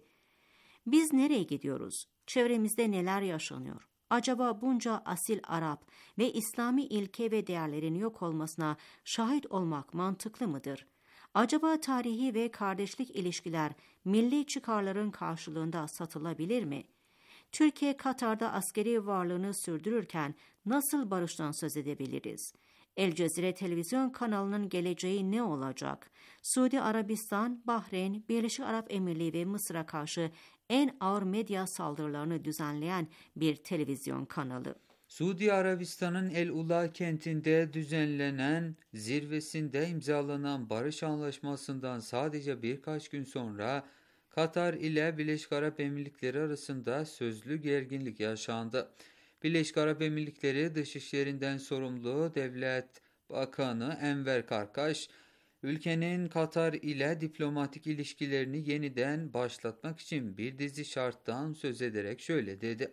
[SPEAKER 2] Biz nereye gidiyoruz? Çevremizde neler yaşanıyor? Acaba bunca asil Arap ve İslami ilke ve değerlerin yok olmasına şahit olmak mantıklı mıdır? Acaba tarihi ve kardeşlik ilişkiler milli çıkarların karşılığında satılabilir mi? Türkiye, Katar'da askeri varlığını sürdürürken nasıl barıştan söz edebiliriz? El Cezire televizyon kanalının geleceği ne olacak? Suudi Arabistan, Bahreyn, Birleşik Arap Emirliği ve Mısır'a karşı en ağır medya saldırılarını düzenleyen bir televizyon kanalı.
[SPEAKER 6] Suudi Arabistan'ın El-Ula kentinde düzenlenen zirvesinde imzalanan barış anlaşmasından sadece birkaç gün sonra Katar ile Birleşik Arap Emirlikleri arasında sözlü gerginlik yaşandı. Birleşik Arap Emirlikleri Dışişlerinden sorumlu Devlet Bakanı Enver Karkaş, ülkenin Katar ile diplomatik ilişkilerini yeniden başlatmak için bir dizi şarttan söz ederek şöyle dedi.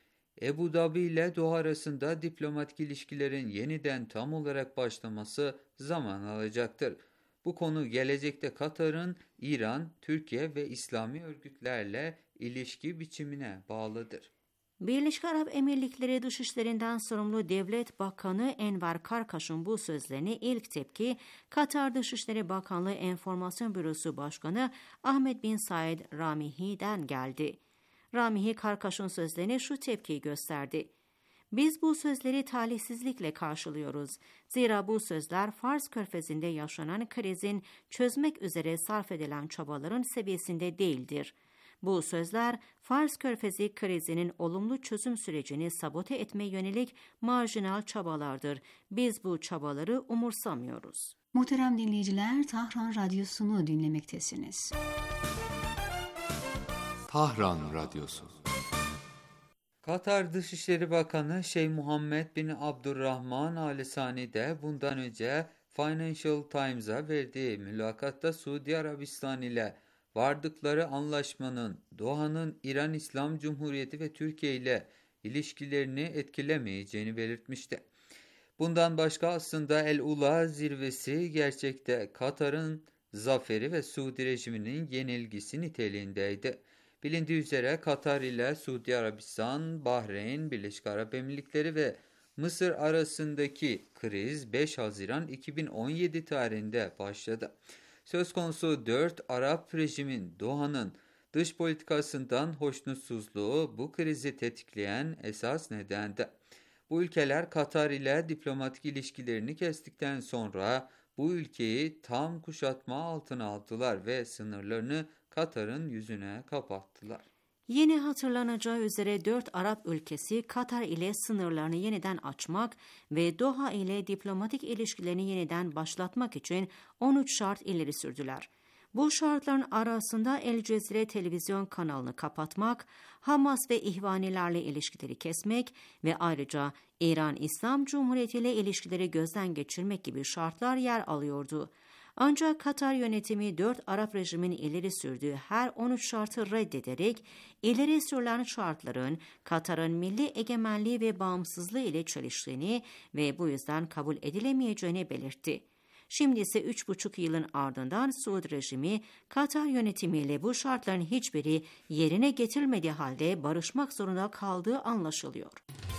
[SPEAKER 6] Ebu Dhabi ile Doha arasında diplomatik ilişkilerin yeniden tam olarak başlaması zaman alacaktır. Bu konu gelecekte Katar'ın İran, Türkiye ve İslami örgütlerle ilişki biçimine bağlıdır.
[SPEAKER 2] Birleşik Arap Emirlikleri Dışişlerinden sorumlu Devlet Bakanı Enver Karkaş'ın bu sözlerine ilk tepki Katar Dışişleri Bakanlığı Enformasyon Bürosu Başkanı Ahmet bin Said Ramihi'den geldi. Ramihi Karkaş'ın sözlerine şu tepkiyi gösterdi. Biz bu sözleri talihsizlikle karşılıyoruz. Zira bu sözler Fars Körfezi'nde yaşanan krizin çözmek üzere sarf edilen çabaların seviyesinde değildir. Bu sözler Fars Körfezi krizinin olumlu çözüm sürecini sabote etmeye yönelik marjinal çabalardır. Biz bu çabaları umursamıyoruz.
[SPEAKER 5] Muhterem dinleyiciler, Tahran Radyosu'nu dinlemektesiniz.
[SPEAKER 7] Tahran Radyosu.
[SPEAKER 6] Katar Dışişleri Bakanı Şeyh Muhammed bin Abdurrahman Al Sani de bundan önce Financial Times'a verdiği mülakatta Suudi Arabistan ile vardıkları anlaşmanın Doha'nın İran İslam Cumhuriyeti ve Türkiye ile ilişkilerini etkilemeyeceğini belirtmişti. Bundan başka aslında El-Ula zirvesi gerçekte Katar'ın zaferi ve Suudi rejiminin yenilgisi niteliğindeydi. Bilindiği üzere Katar ile Suudi Arabistan, Bahreyn, Birleşik Arap Emirlikleri ve Mısır arasındaki kriz 5 Haziran 2017 tarihinde başladı. Söz konusu 4 Arap rejimin Doha'nın dış politikasından hoşnutsuzluğu bu krizi tetikleyen esas nedendi. Bu ülkeler Katar ile diplomatik ilişkilerini kestikten sonra bu ülkeyi tam kuşatma altına aldılar ve sınırlarını Katar'ın yüzüne kapattılar.
[SPEAKER 2] Yine hatırlanacağı üzere 4 Arap ülkesi Katar ile sınırlarını yeniden açmak ve Doha ile diplomatik ilişkilerini yeniden başlatmak için 13 şart ileri sürdüler. Bu şartların arasında El Cezire televizyon kanalını kapatmak, Hamas ve ihvanilerle ilişkileri kesmek ve ayrıca İran İslam Cumhuriyeti ile ilişkileri gözden geçirmek gibi şartlar yer alıyordu. Ancak Katar yönetimi 4 Arap rejimin ileri sürdüğü her 13 şartı reddederek ileri sürülen şartların Katar'ın milli egemenliği ve bağımsızlığı ile çeliştiğini ve bu yüzden kabul edilemeyeceğini belirtti. Şimdi ise 3,5 yılın ardından Suud rejimi Katar yönetimiyle bu şartların hiçbiri yerine getirilmediği halde barışmak zorunda kaldığı anlaşılıyor.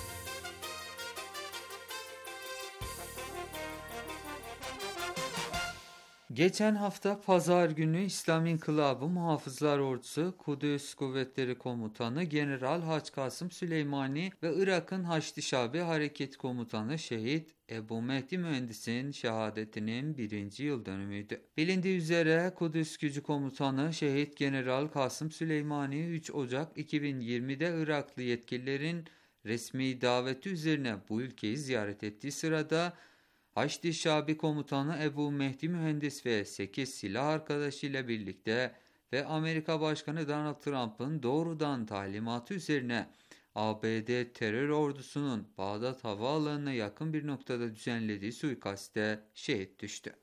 [SPEAKER 6] Geçen hafta pazar günü İslam İnkılabı Muhafızlar Ordusu Kudüs Kuvvetleri Komutanı General Haç Kasım Süleymani ve Irak'ın Haçlı Şabi Hareketi Komutanı Şehit Ebu Mehdi Mühendis'in şehadetinin 1. yıl dönümüydü. Bilindiği üzere Kudüs Gücü Komutanı Şehit General Kasım Süleymani 3 Ocak 2020'de Iraklı yetkililerin resmi daveti üzerine bu ülkeyi ziyaret ettiği sırada Haçlı Şabi Komutanı Ebu Mehdi Mühendis ve 8 silah arkadaşıyla birlikte ve Amerika Başkanı Donald Trump'ın doğrudan talimatı üzerine ABD terör ordusunun Bağdat Havaalanı'na yakın bir noktada düzenlediği suikaste şehit düştü.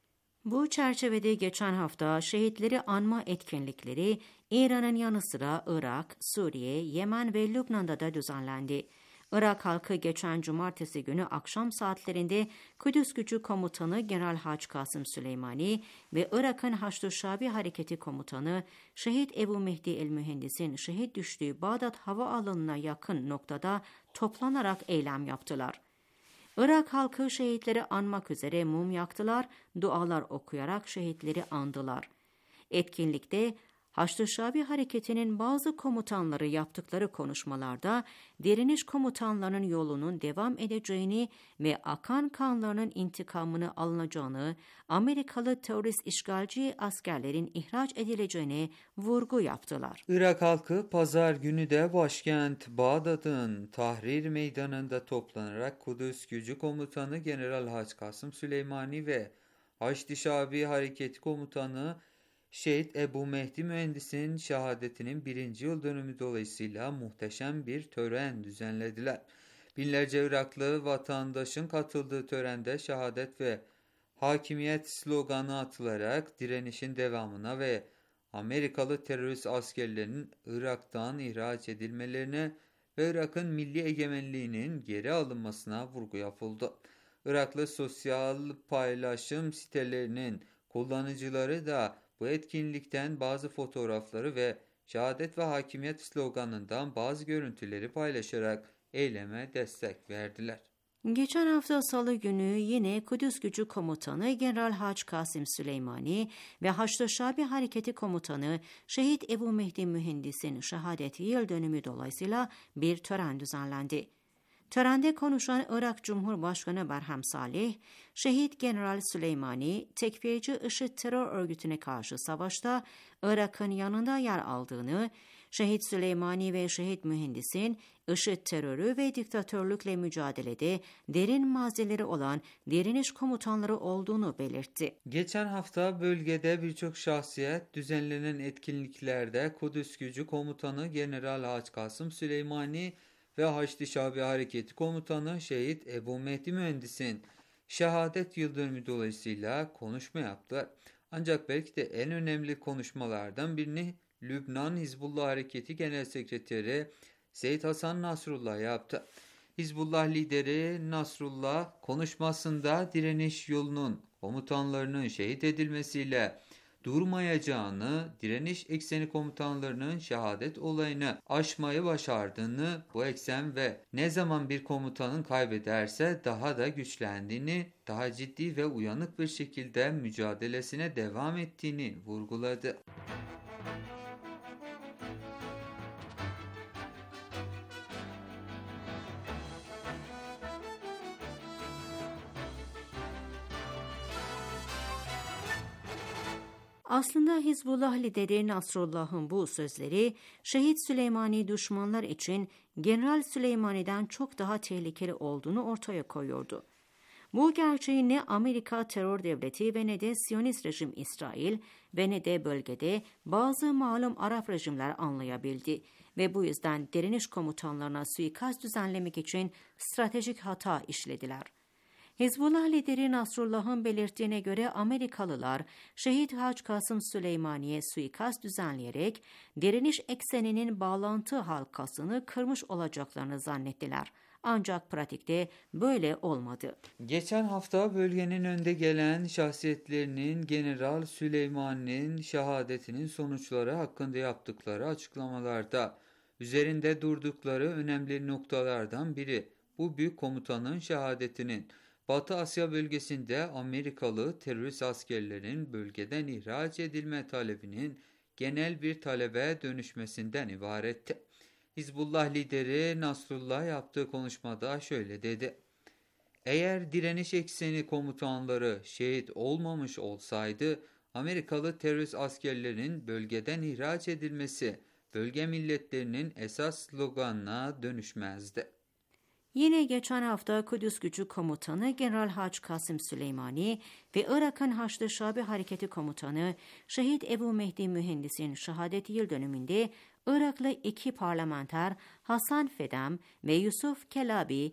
[SPEAKER 2] Bu çerçevede geçen hafta şehitleri anma etkinlikleri İran'ın yanı sıra Irak, Suriye, Yemen ve Lübnan'da da düzenlendi. Irak halkı geçen cumartesi günü akşam saatlerinde Kudüs Gücü Komutanı General Haç Kasım Süleymani ve Irak'ın Haçlı Şabi Hareketi Komutanı Şehit Ebu Mehdi el-Mühendis'in şehit düştüğü Bağdat Havaalanı'na yakın noktada toplanarak eylem yaptılar. Irak halkı şehitleri anmak üzere mum yaktılar, dualar okuyarak şehitleri andılar. Etkinlikte Haçlı Şabi Hareketi'nin bazı komutanları yaptıkları konuşmalarda direniş komutanlarının yolunun devam edeceğini ve akan kanlarının intikamını alınacağını, Amerikalı terörist işgalci askerlerin ihraç edileceğine vurgu yaptılar.
[SPEAKER 6] Irak halkı pazar günü de başkent Bağdat'ın Tahrir Meydanı'nda toplanarak Kudüs Gücü Komutanı General Haç Kasım Süleymani ve Haçlı Şabi Hareketi Komutanı Şehit Ebu Mehdi Mühendis'in şehadetinin 1. yıl dönümü dolayısıyla muhteşem bir tören düzenlediler. Binlerce Iraklı vatandaşın katıldığı törende şehadet ve hakimiyet sloganı atılarak direnişin devamına ve Amerikalı terörist askerlerinin Irak'tan ihraç edilmelerine ve Irak'ın milli egemenliğinin geri alınmasına vurgu yapıldı. Iraklı sosyal paylaşım sitelerinin kullanıcıları da bu etkinlikten bazı fotoğrafları ve şehadet ve hakimiyet sloganından bazı görüntüleri paylaşarak eyleme destek verdiler.
[SPEAKER 2] Geçen hafta Salı günü yine Kudüs Gücü Komutanı General Haç Kasım Süleymani ve Haçlı Şabi Hareketi Komutanı Şehit Ebu Mehdi Mühendis'in şehadeti yıl dönümü dolayısıyla bir tören düzenlendi. Törende konuşan Irak Cumhurbaşkanı Berhem Salih, Şehit General Süleymani, tekfirci IŞİD terör örgütüne karşı savaşta Irak'ın yanında yer aldığını, Şehit Süleymani ve Şehit Mühendis'in IŞİD terörü ve diktatörlükle mücadelede derin mazileri olan direniş komutanları olduğunu belirtti.
[SPEAKER 6] Geçen hafta bölgede birçok şahsiyet düzenlenen etkinliklerde Kudüs Gücü Komutanı General Haç Kasım Süleymani ve Haçlı Şabi Hareketi Komutanı Şehit Ebu Mehdi Mühendis'in şehadet yıldönümü dolayısıyla konuşma yaptılar. Ancak belki de en önemli konuşmalardan birini Lübnan Hizbullah Hareketi Genel Sekreteri Seyyid Hasan Nasrullah yaptı. Hizbullah lideri Nasrullah konuşmasında direniş yolunun komutanlarının şehit edilmesiyle durmayacağını, direniş ekseni komutanlarının şehadet olayını aşmayı başardığını, bu eksen ve ne zaman bir komutanın kaybederse daha da güçlendiğini, daha ciddi ve uyanık bir şekilde mücadelesine devam ettiğini vurguladı.
[SPEAKER 2] Aslında Hizbullah lideri Nasrullah'ın bu sözleri Şehit Süleymani düşmanlar için General Süleymani'den çok daha tehlikeli olduğunu ortaya koyuyordu. Bu gerçeği ne Amerika terör devleti ve ne de Siyonist rejim İsrail ve ne de bölgede bazı malum Arap rejimler anlayabildi ve bu yüzden direniş komutanlarına suikast düzenlemek için stratejik hata işlediler. Hizbullah lideri Nasrullah'ın belirttiğine göre Amerikalılar Şehit Hac Kasım Süleymani'ye suikast düzenleyerek direniş ekseninin bağlantı halkasını kırmış olacaklarını zannettiler. Ancak pratikte böyle olmadı.
[SPEAKER 6] Geçen hafta bölgenin önde gelen şahsiyetlerinin General Süleymani'nin şehadetinin sonuçları hakkında yaptıkları açıklamalarda üzerinde durdukları önemli noktalardan biri bu büyük komutanın şehadetinin Batı Asya bölgesinde Amerikalı terörist askerlerin bölgeden ihraç edilme talebinin genel bir talebe dönüşmesinden ibaretti. Hizbullah lideri Nasrullah yaptığı konuşmada şöyle dedi: "Eğer direniş ekseni komutanları şehit olmamış olsaydı, Amerikalı terörist askerlerin bölgeden ihraç edilmesi bölge milletlerinin esas sloganına dönüşmezdi."
[SPEAKER 2] Yine geçen hafta Kudüs Gücü Komutanı General Hac Kasım Süleymani ve Irak'ın Haçlı Şabi Hareketi Komutanı Şehit Ebu Mehdi Mühendis'in şehadet yıl dönümünde Iraklı iki parlamenter Hasan Fedem ve Yusuf Kelabi,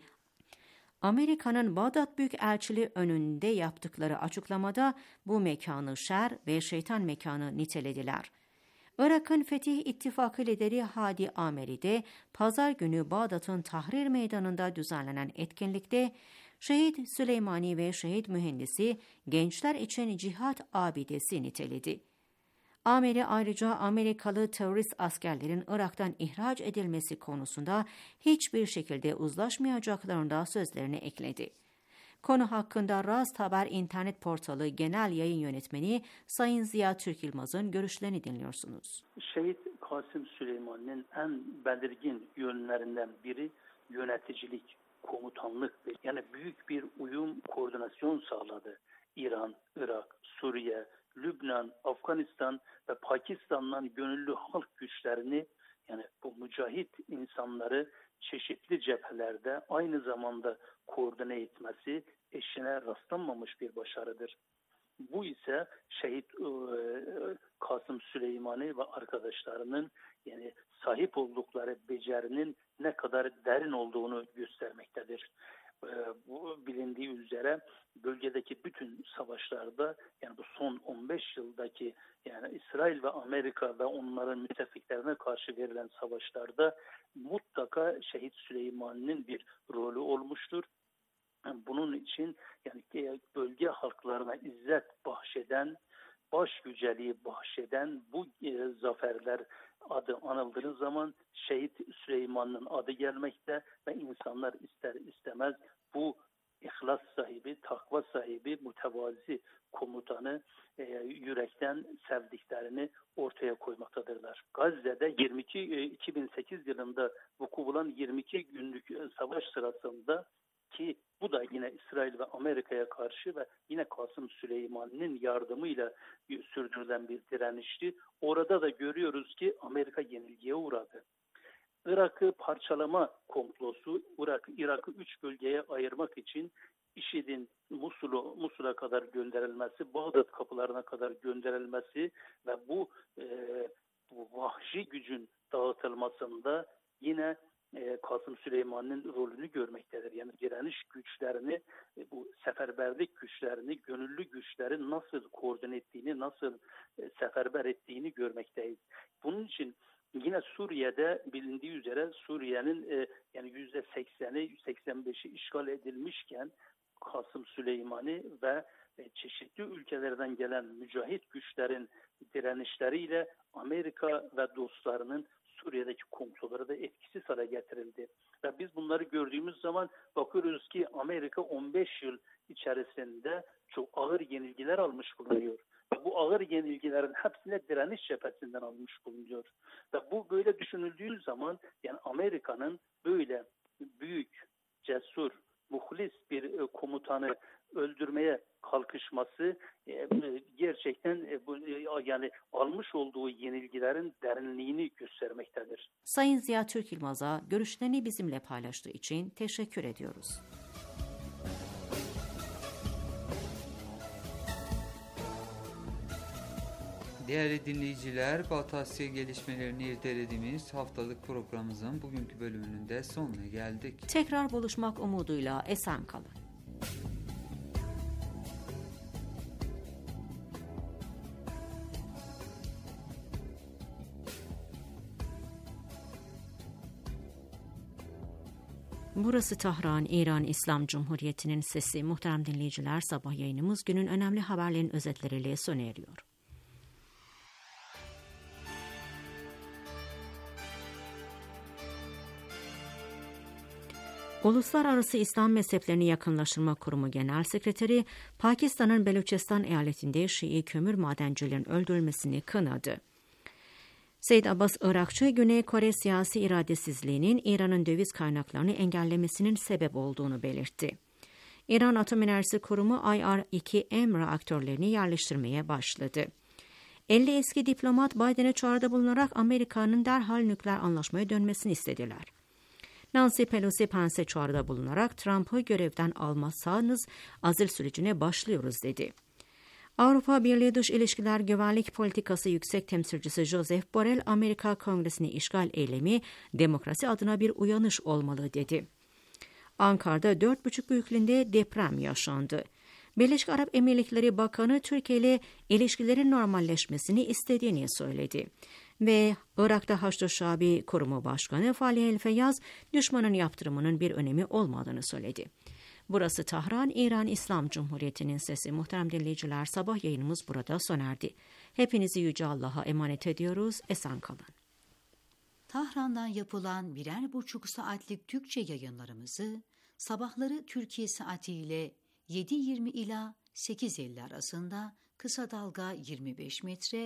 [SPEAKER 2] Amerika'nın Bağdat Büyükelçiliği önünde yaptıkları açıklamada bu mekanı şer ve şeytan mekanı nitelediler. Irak'ın Fetih İttifakı lideri Hadi Ameri de pazar günü Bağdat'ın Tahrir Meydanı'nda düzenlenen etkinlikte Şehit Süleymani ve Şehit Mühendisi gençler için cihat abidesi niteledi. Ameri ayrıca Amerikalı terörist askerlerin Irak'tan ihraç edilmesi konusunda hiçbir şekilde uzlaşmayacaklarını da sözlerine ekledi. Konu hakkında Rast Haber internet portalı genel yayın yönetmeni Sayın Ziya Türk Yılmaz'ın görüşlerini dinliyorsunuz.
[SPEAKER 8] Şehit Kasım Süleyman'ın en belirgin yönlerinden biri yöneticilik, komutanlık. Yani büyük bir uyum, koordinasyon sağladı. İran, Irak, Suriye, Lübnan, Afganistan ve Pakistan'dan gönüllü halk güçlerini, yani bu mücahit insanları çeşitli cephelerde aynı zamanda koordine etmesi eşine rastlanmamış bir başarıdır. Bu ise Şehit Kasım Süleymani ve arkadaşlarının yani sahip oldukları becerinin ne kadar derin olduğunu göstermektedir. Bu bilindiği üzere bölgedeki bütün savaşlarda, yani bu son 15 yıldaki, yani İsrail ve Amerika ve onların müttefiklerine karşı verilen savaşlarda mutlaka Şehit Süleymani'nin bir rolü olmuştur. Bunun için yani bölge halklarına izzet bahşeden, baş güceliği bahşeden bu zaferler adı anıldığı zaman Şehit Süleyman'ın adı gelmekte ve insanlar ister istemez bu ihlas sahibi, takva sahibi, mütevazi komutanı yürekten sevdiklerini ortaya koymaktadırlar. Gazze'de 2008 yılında vuku bulan 22 günlük savaş sırasında, ki bu da yine İsrail ve Amerika'ya karşı ve yine Kasım Süleyman'ın yardımıyla sürdürülen bir direnişti. Orada da görüyoruz ki Amerika yenilgiye uğradı. Irak'ı parçalama komplosu, Irak'ı 3 bölgeye ayırmak için IŞİD'in Musul'a kadar gönderilmesi, Bağdat kapılarına kadar gönderilmesi ve bu vahşi gücün dağıtılmasında yine Kasım Süleyman'ın rolünü görmektedir. Yani direniş güçlerini, bu seferberlik güçlerini, gönüllü güçleri nasıl koordine ettiğini, nasıl seferber ettiğini görmekteyiz. Bunun için yine Suriye'de bilindiği üzere Suriye'nin yani %80'i, %85'i işgal edilmişken Kasım Süleymani ve çeşitli ülkelerden gelen mücahit güçlerin direnişleriyle Amerika ve dostlarının Suriye'deki komploları da etkisiz hale getirildi. Ve biz bunları gördüğümüz zaman bakıyoruz ki Amerika 15 yıl içerisinde çok ağır yenilgiler almış bulunuyor. Ve bu ağır yenilgilerin hepsine direniş cephesinden almış bulunuyor. Ve bu böyle düşünüldüğü zaman yani Amerika'nın böyle büyük, cesur, muhlis bir komutanı öldürmeye kalkışması gerçekten yani almış olduğu yenilgilerin derinliğini göstermektedir.
[SPEAKER 2] Sayın Ziya Türk Yılmaz'a görüşlerini bizimle paylaştığı için teşekkür ediyoruz.
[SPEAKER 6] Değerli dinleyiciler, Batı Asya gelişmelerini irdelediğimiz haftalık programımızın bugünkü bölümünün de sonuna geldik.
[SPEAKER 2] Tekrar buluşmak umuduyla esen kalın. Burası Tahran, İran İslam Cumhuriyeti'nin sesi. Muhterem dinleyiciler, sabah yayınımız günün önemli haberlerin özetleriyle sona eriyor. Uluslararası İslam Mezheplerini Yakınlaştırma Kurumu Genel Sekreteri, Pakistan'ın Beluçistan eyaletinde Şii kömür madencilerin öldürülmesini kınadı. Seyyid Abbas Irakçı, Güney Kore siyasi iradesizliğinin İran'ın döviz kaynaklarını engellemesinin sebep olduğunu belirtti. İran Atom Enerjisi Kurumu IR-2M reaktörlerini yerleştirmeye başladı. 50 eski diplomat Biden'e çağrıda bulunarak Amerika'nın derhal nükleer anlaşmaya dönmesini istediler. Nancy Pelosi Pence'e çağrıda bulunarak Trump'ı görevden almazsanız azil sürecine başlıyoruz dedi. Avrupa Birliği Dış İlişkiler Güvenlik Politikası Yüksek Temsilcisi Joseph Borrell, Amerika Kongresi'ni işgal eylemi demokrasi adına bir uyanış olmalı dedi. Ankara'da 4,5 büyüklüğünde deprem yaşandı. Birleşik Arap Emirlikleri Bakanı Türkiye ile ilişkilerin normalleşmesini istediğini söyledi. Ve Irak'ta Haçlı Şabi Kurumu Başkanı Falih El-Feyyaz, düşmanın yaptırımının bir önemi olmadığını söyledi. Burası Tahran, İran İslam Cumhuriyeti'nin sesi. Muhterem dinleyiciler, sabah yayınımız burada sona erdi. Hepinizi Yüce Allah'a emanet ediyoruz. Esen kalın.
[SPEAKER 5] Tahran'dan yapılan 1,5 saatlik Türkçe yayınlarımızı sabahları Türkiye saatiyle 7.20 ila 8.50 arasında kısa dalga 25 metre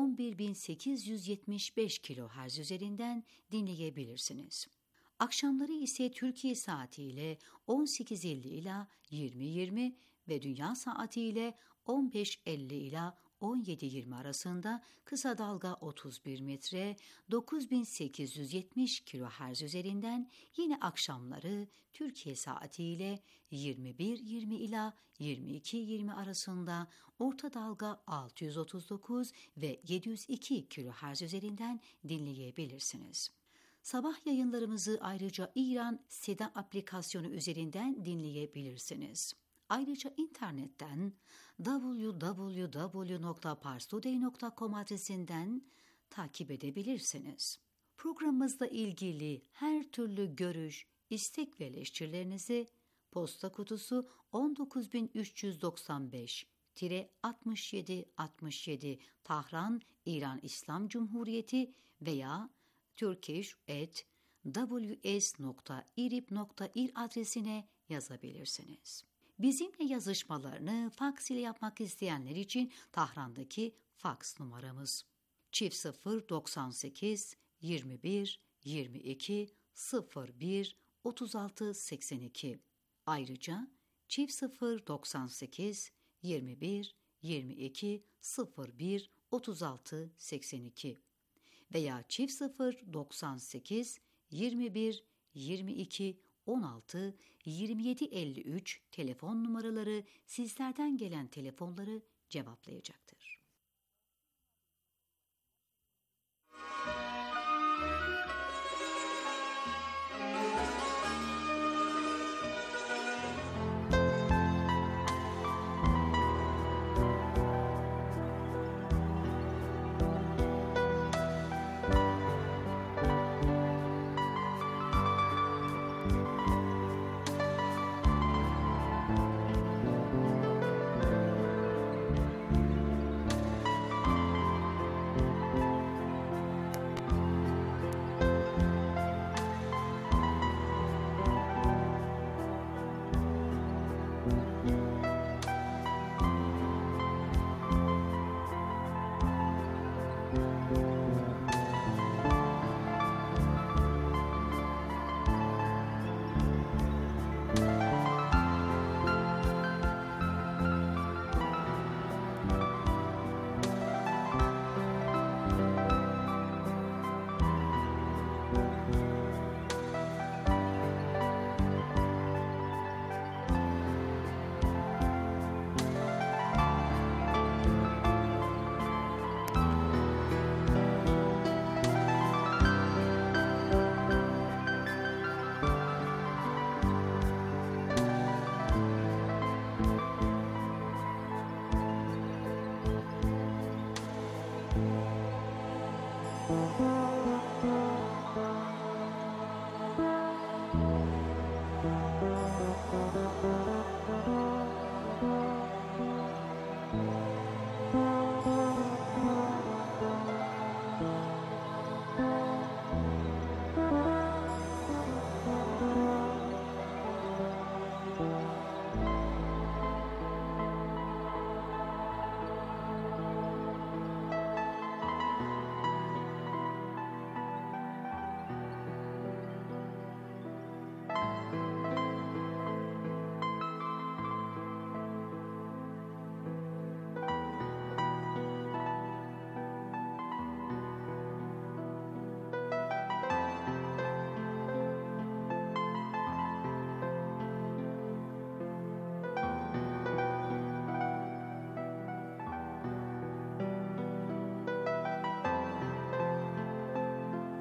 [SPEAKER 5] 11.875 kHz üzerinden dinleyebilirsiniz. Akşamları ise Türkiye saatiyle 18.50 ila 20.20 ve dünya saatiyle 15.50 ila 17.20 arasında kısa dalga 31 metre 9870 kHz üzerinden yine akşamları Türkiye saatiyle 21.20 ila 22.20 arasında orta dalga 639 ve 702 kHz üzerinden dinleyebilirsiniz. Sabah yayınlarımızı ayrıca İran Seda aplikasyonu üzerinden dinleyebilirsiniz. Ayrıca internetten www.parstoday.com adresinden takip edebilirsiniz. Programımızla ilgili her türlü görüş, istek ve eleştirilerinizi posta kutusu 19395-6767 Tahran, İran İslam Cumhuriyeti veya turkish@ws.irib.il adresine yazabilirsiniz. Bizimle yazışmalarını faks ile yapmak isteyenler için Tahran'daki faks numaramız +098 21 22 01 36 82. Ayrıca +098 21 22 01 36 82 veya +098 21 22 16 27 53 telefon numaraları sizlerden gelen telefonları cevaplayacaktır.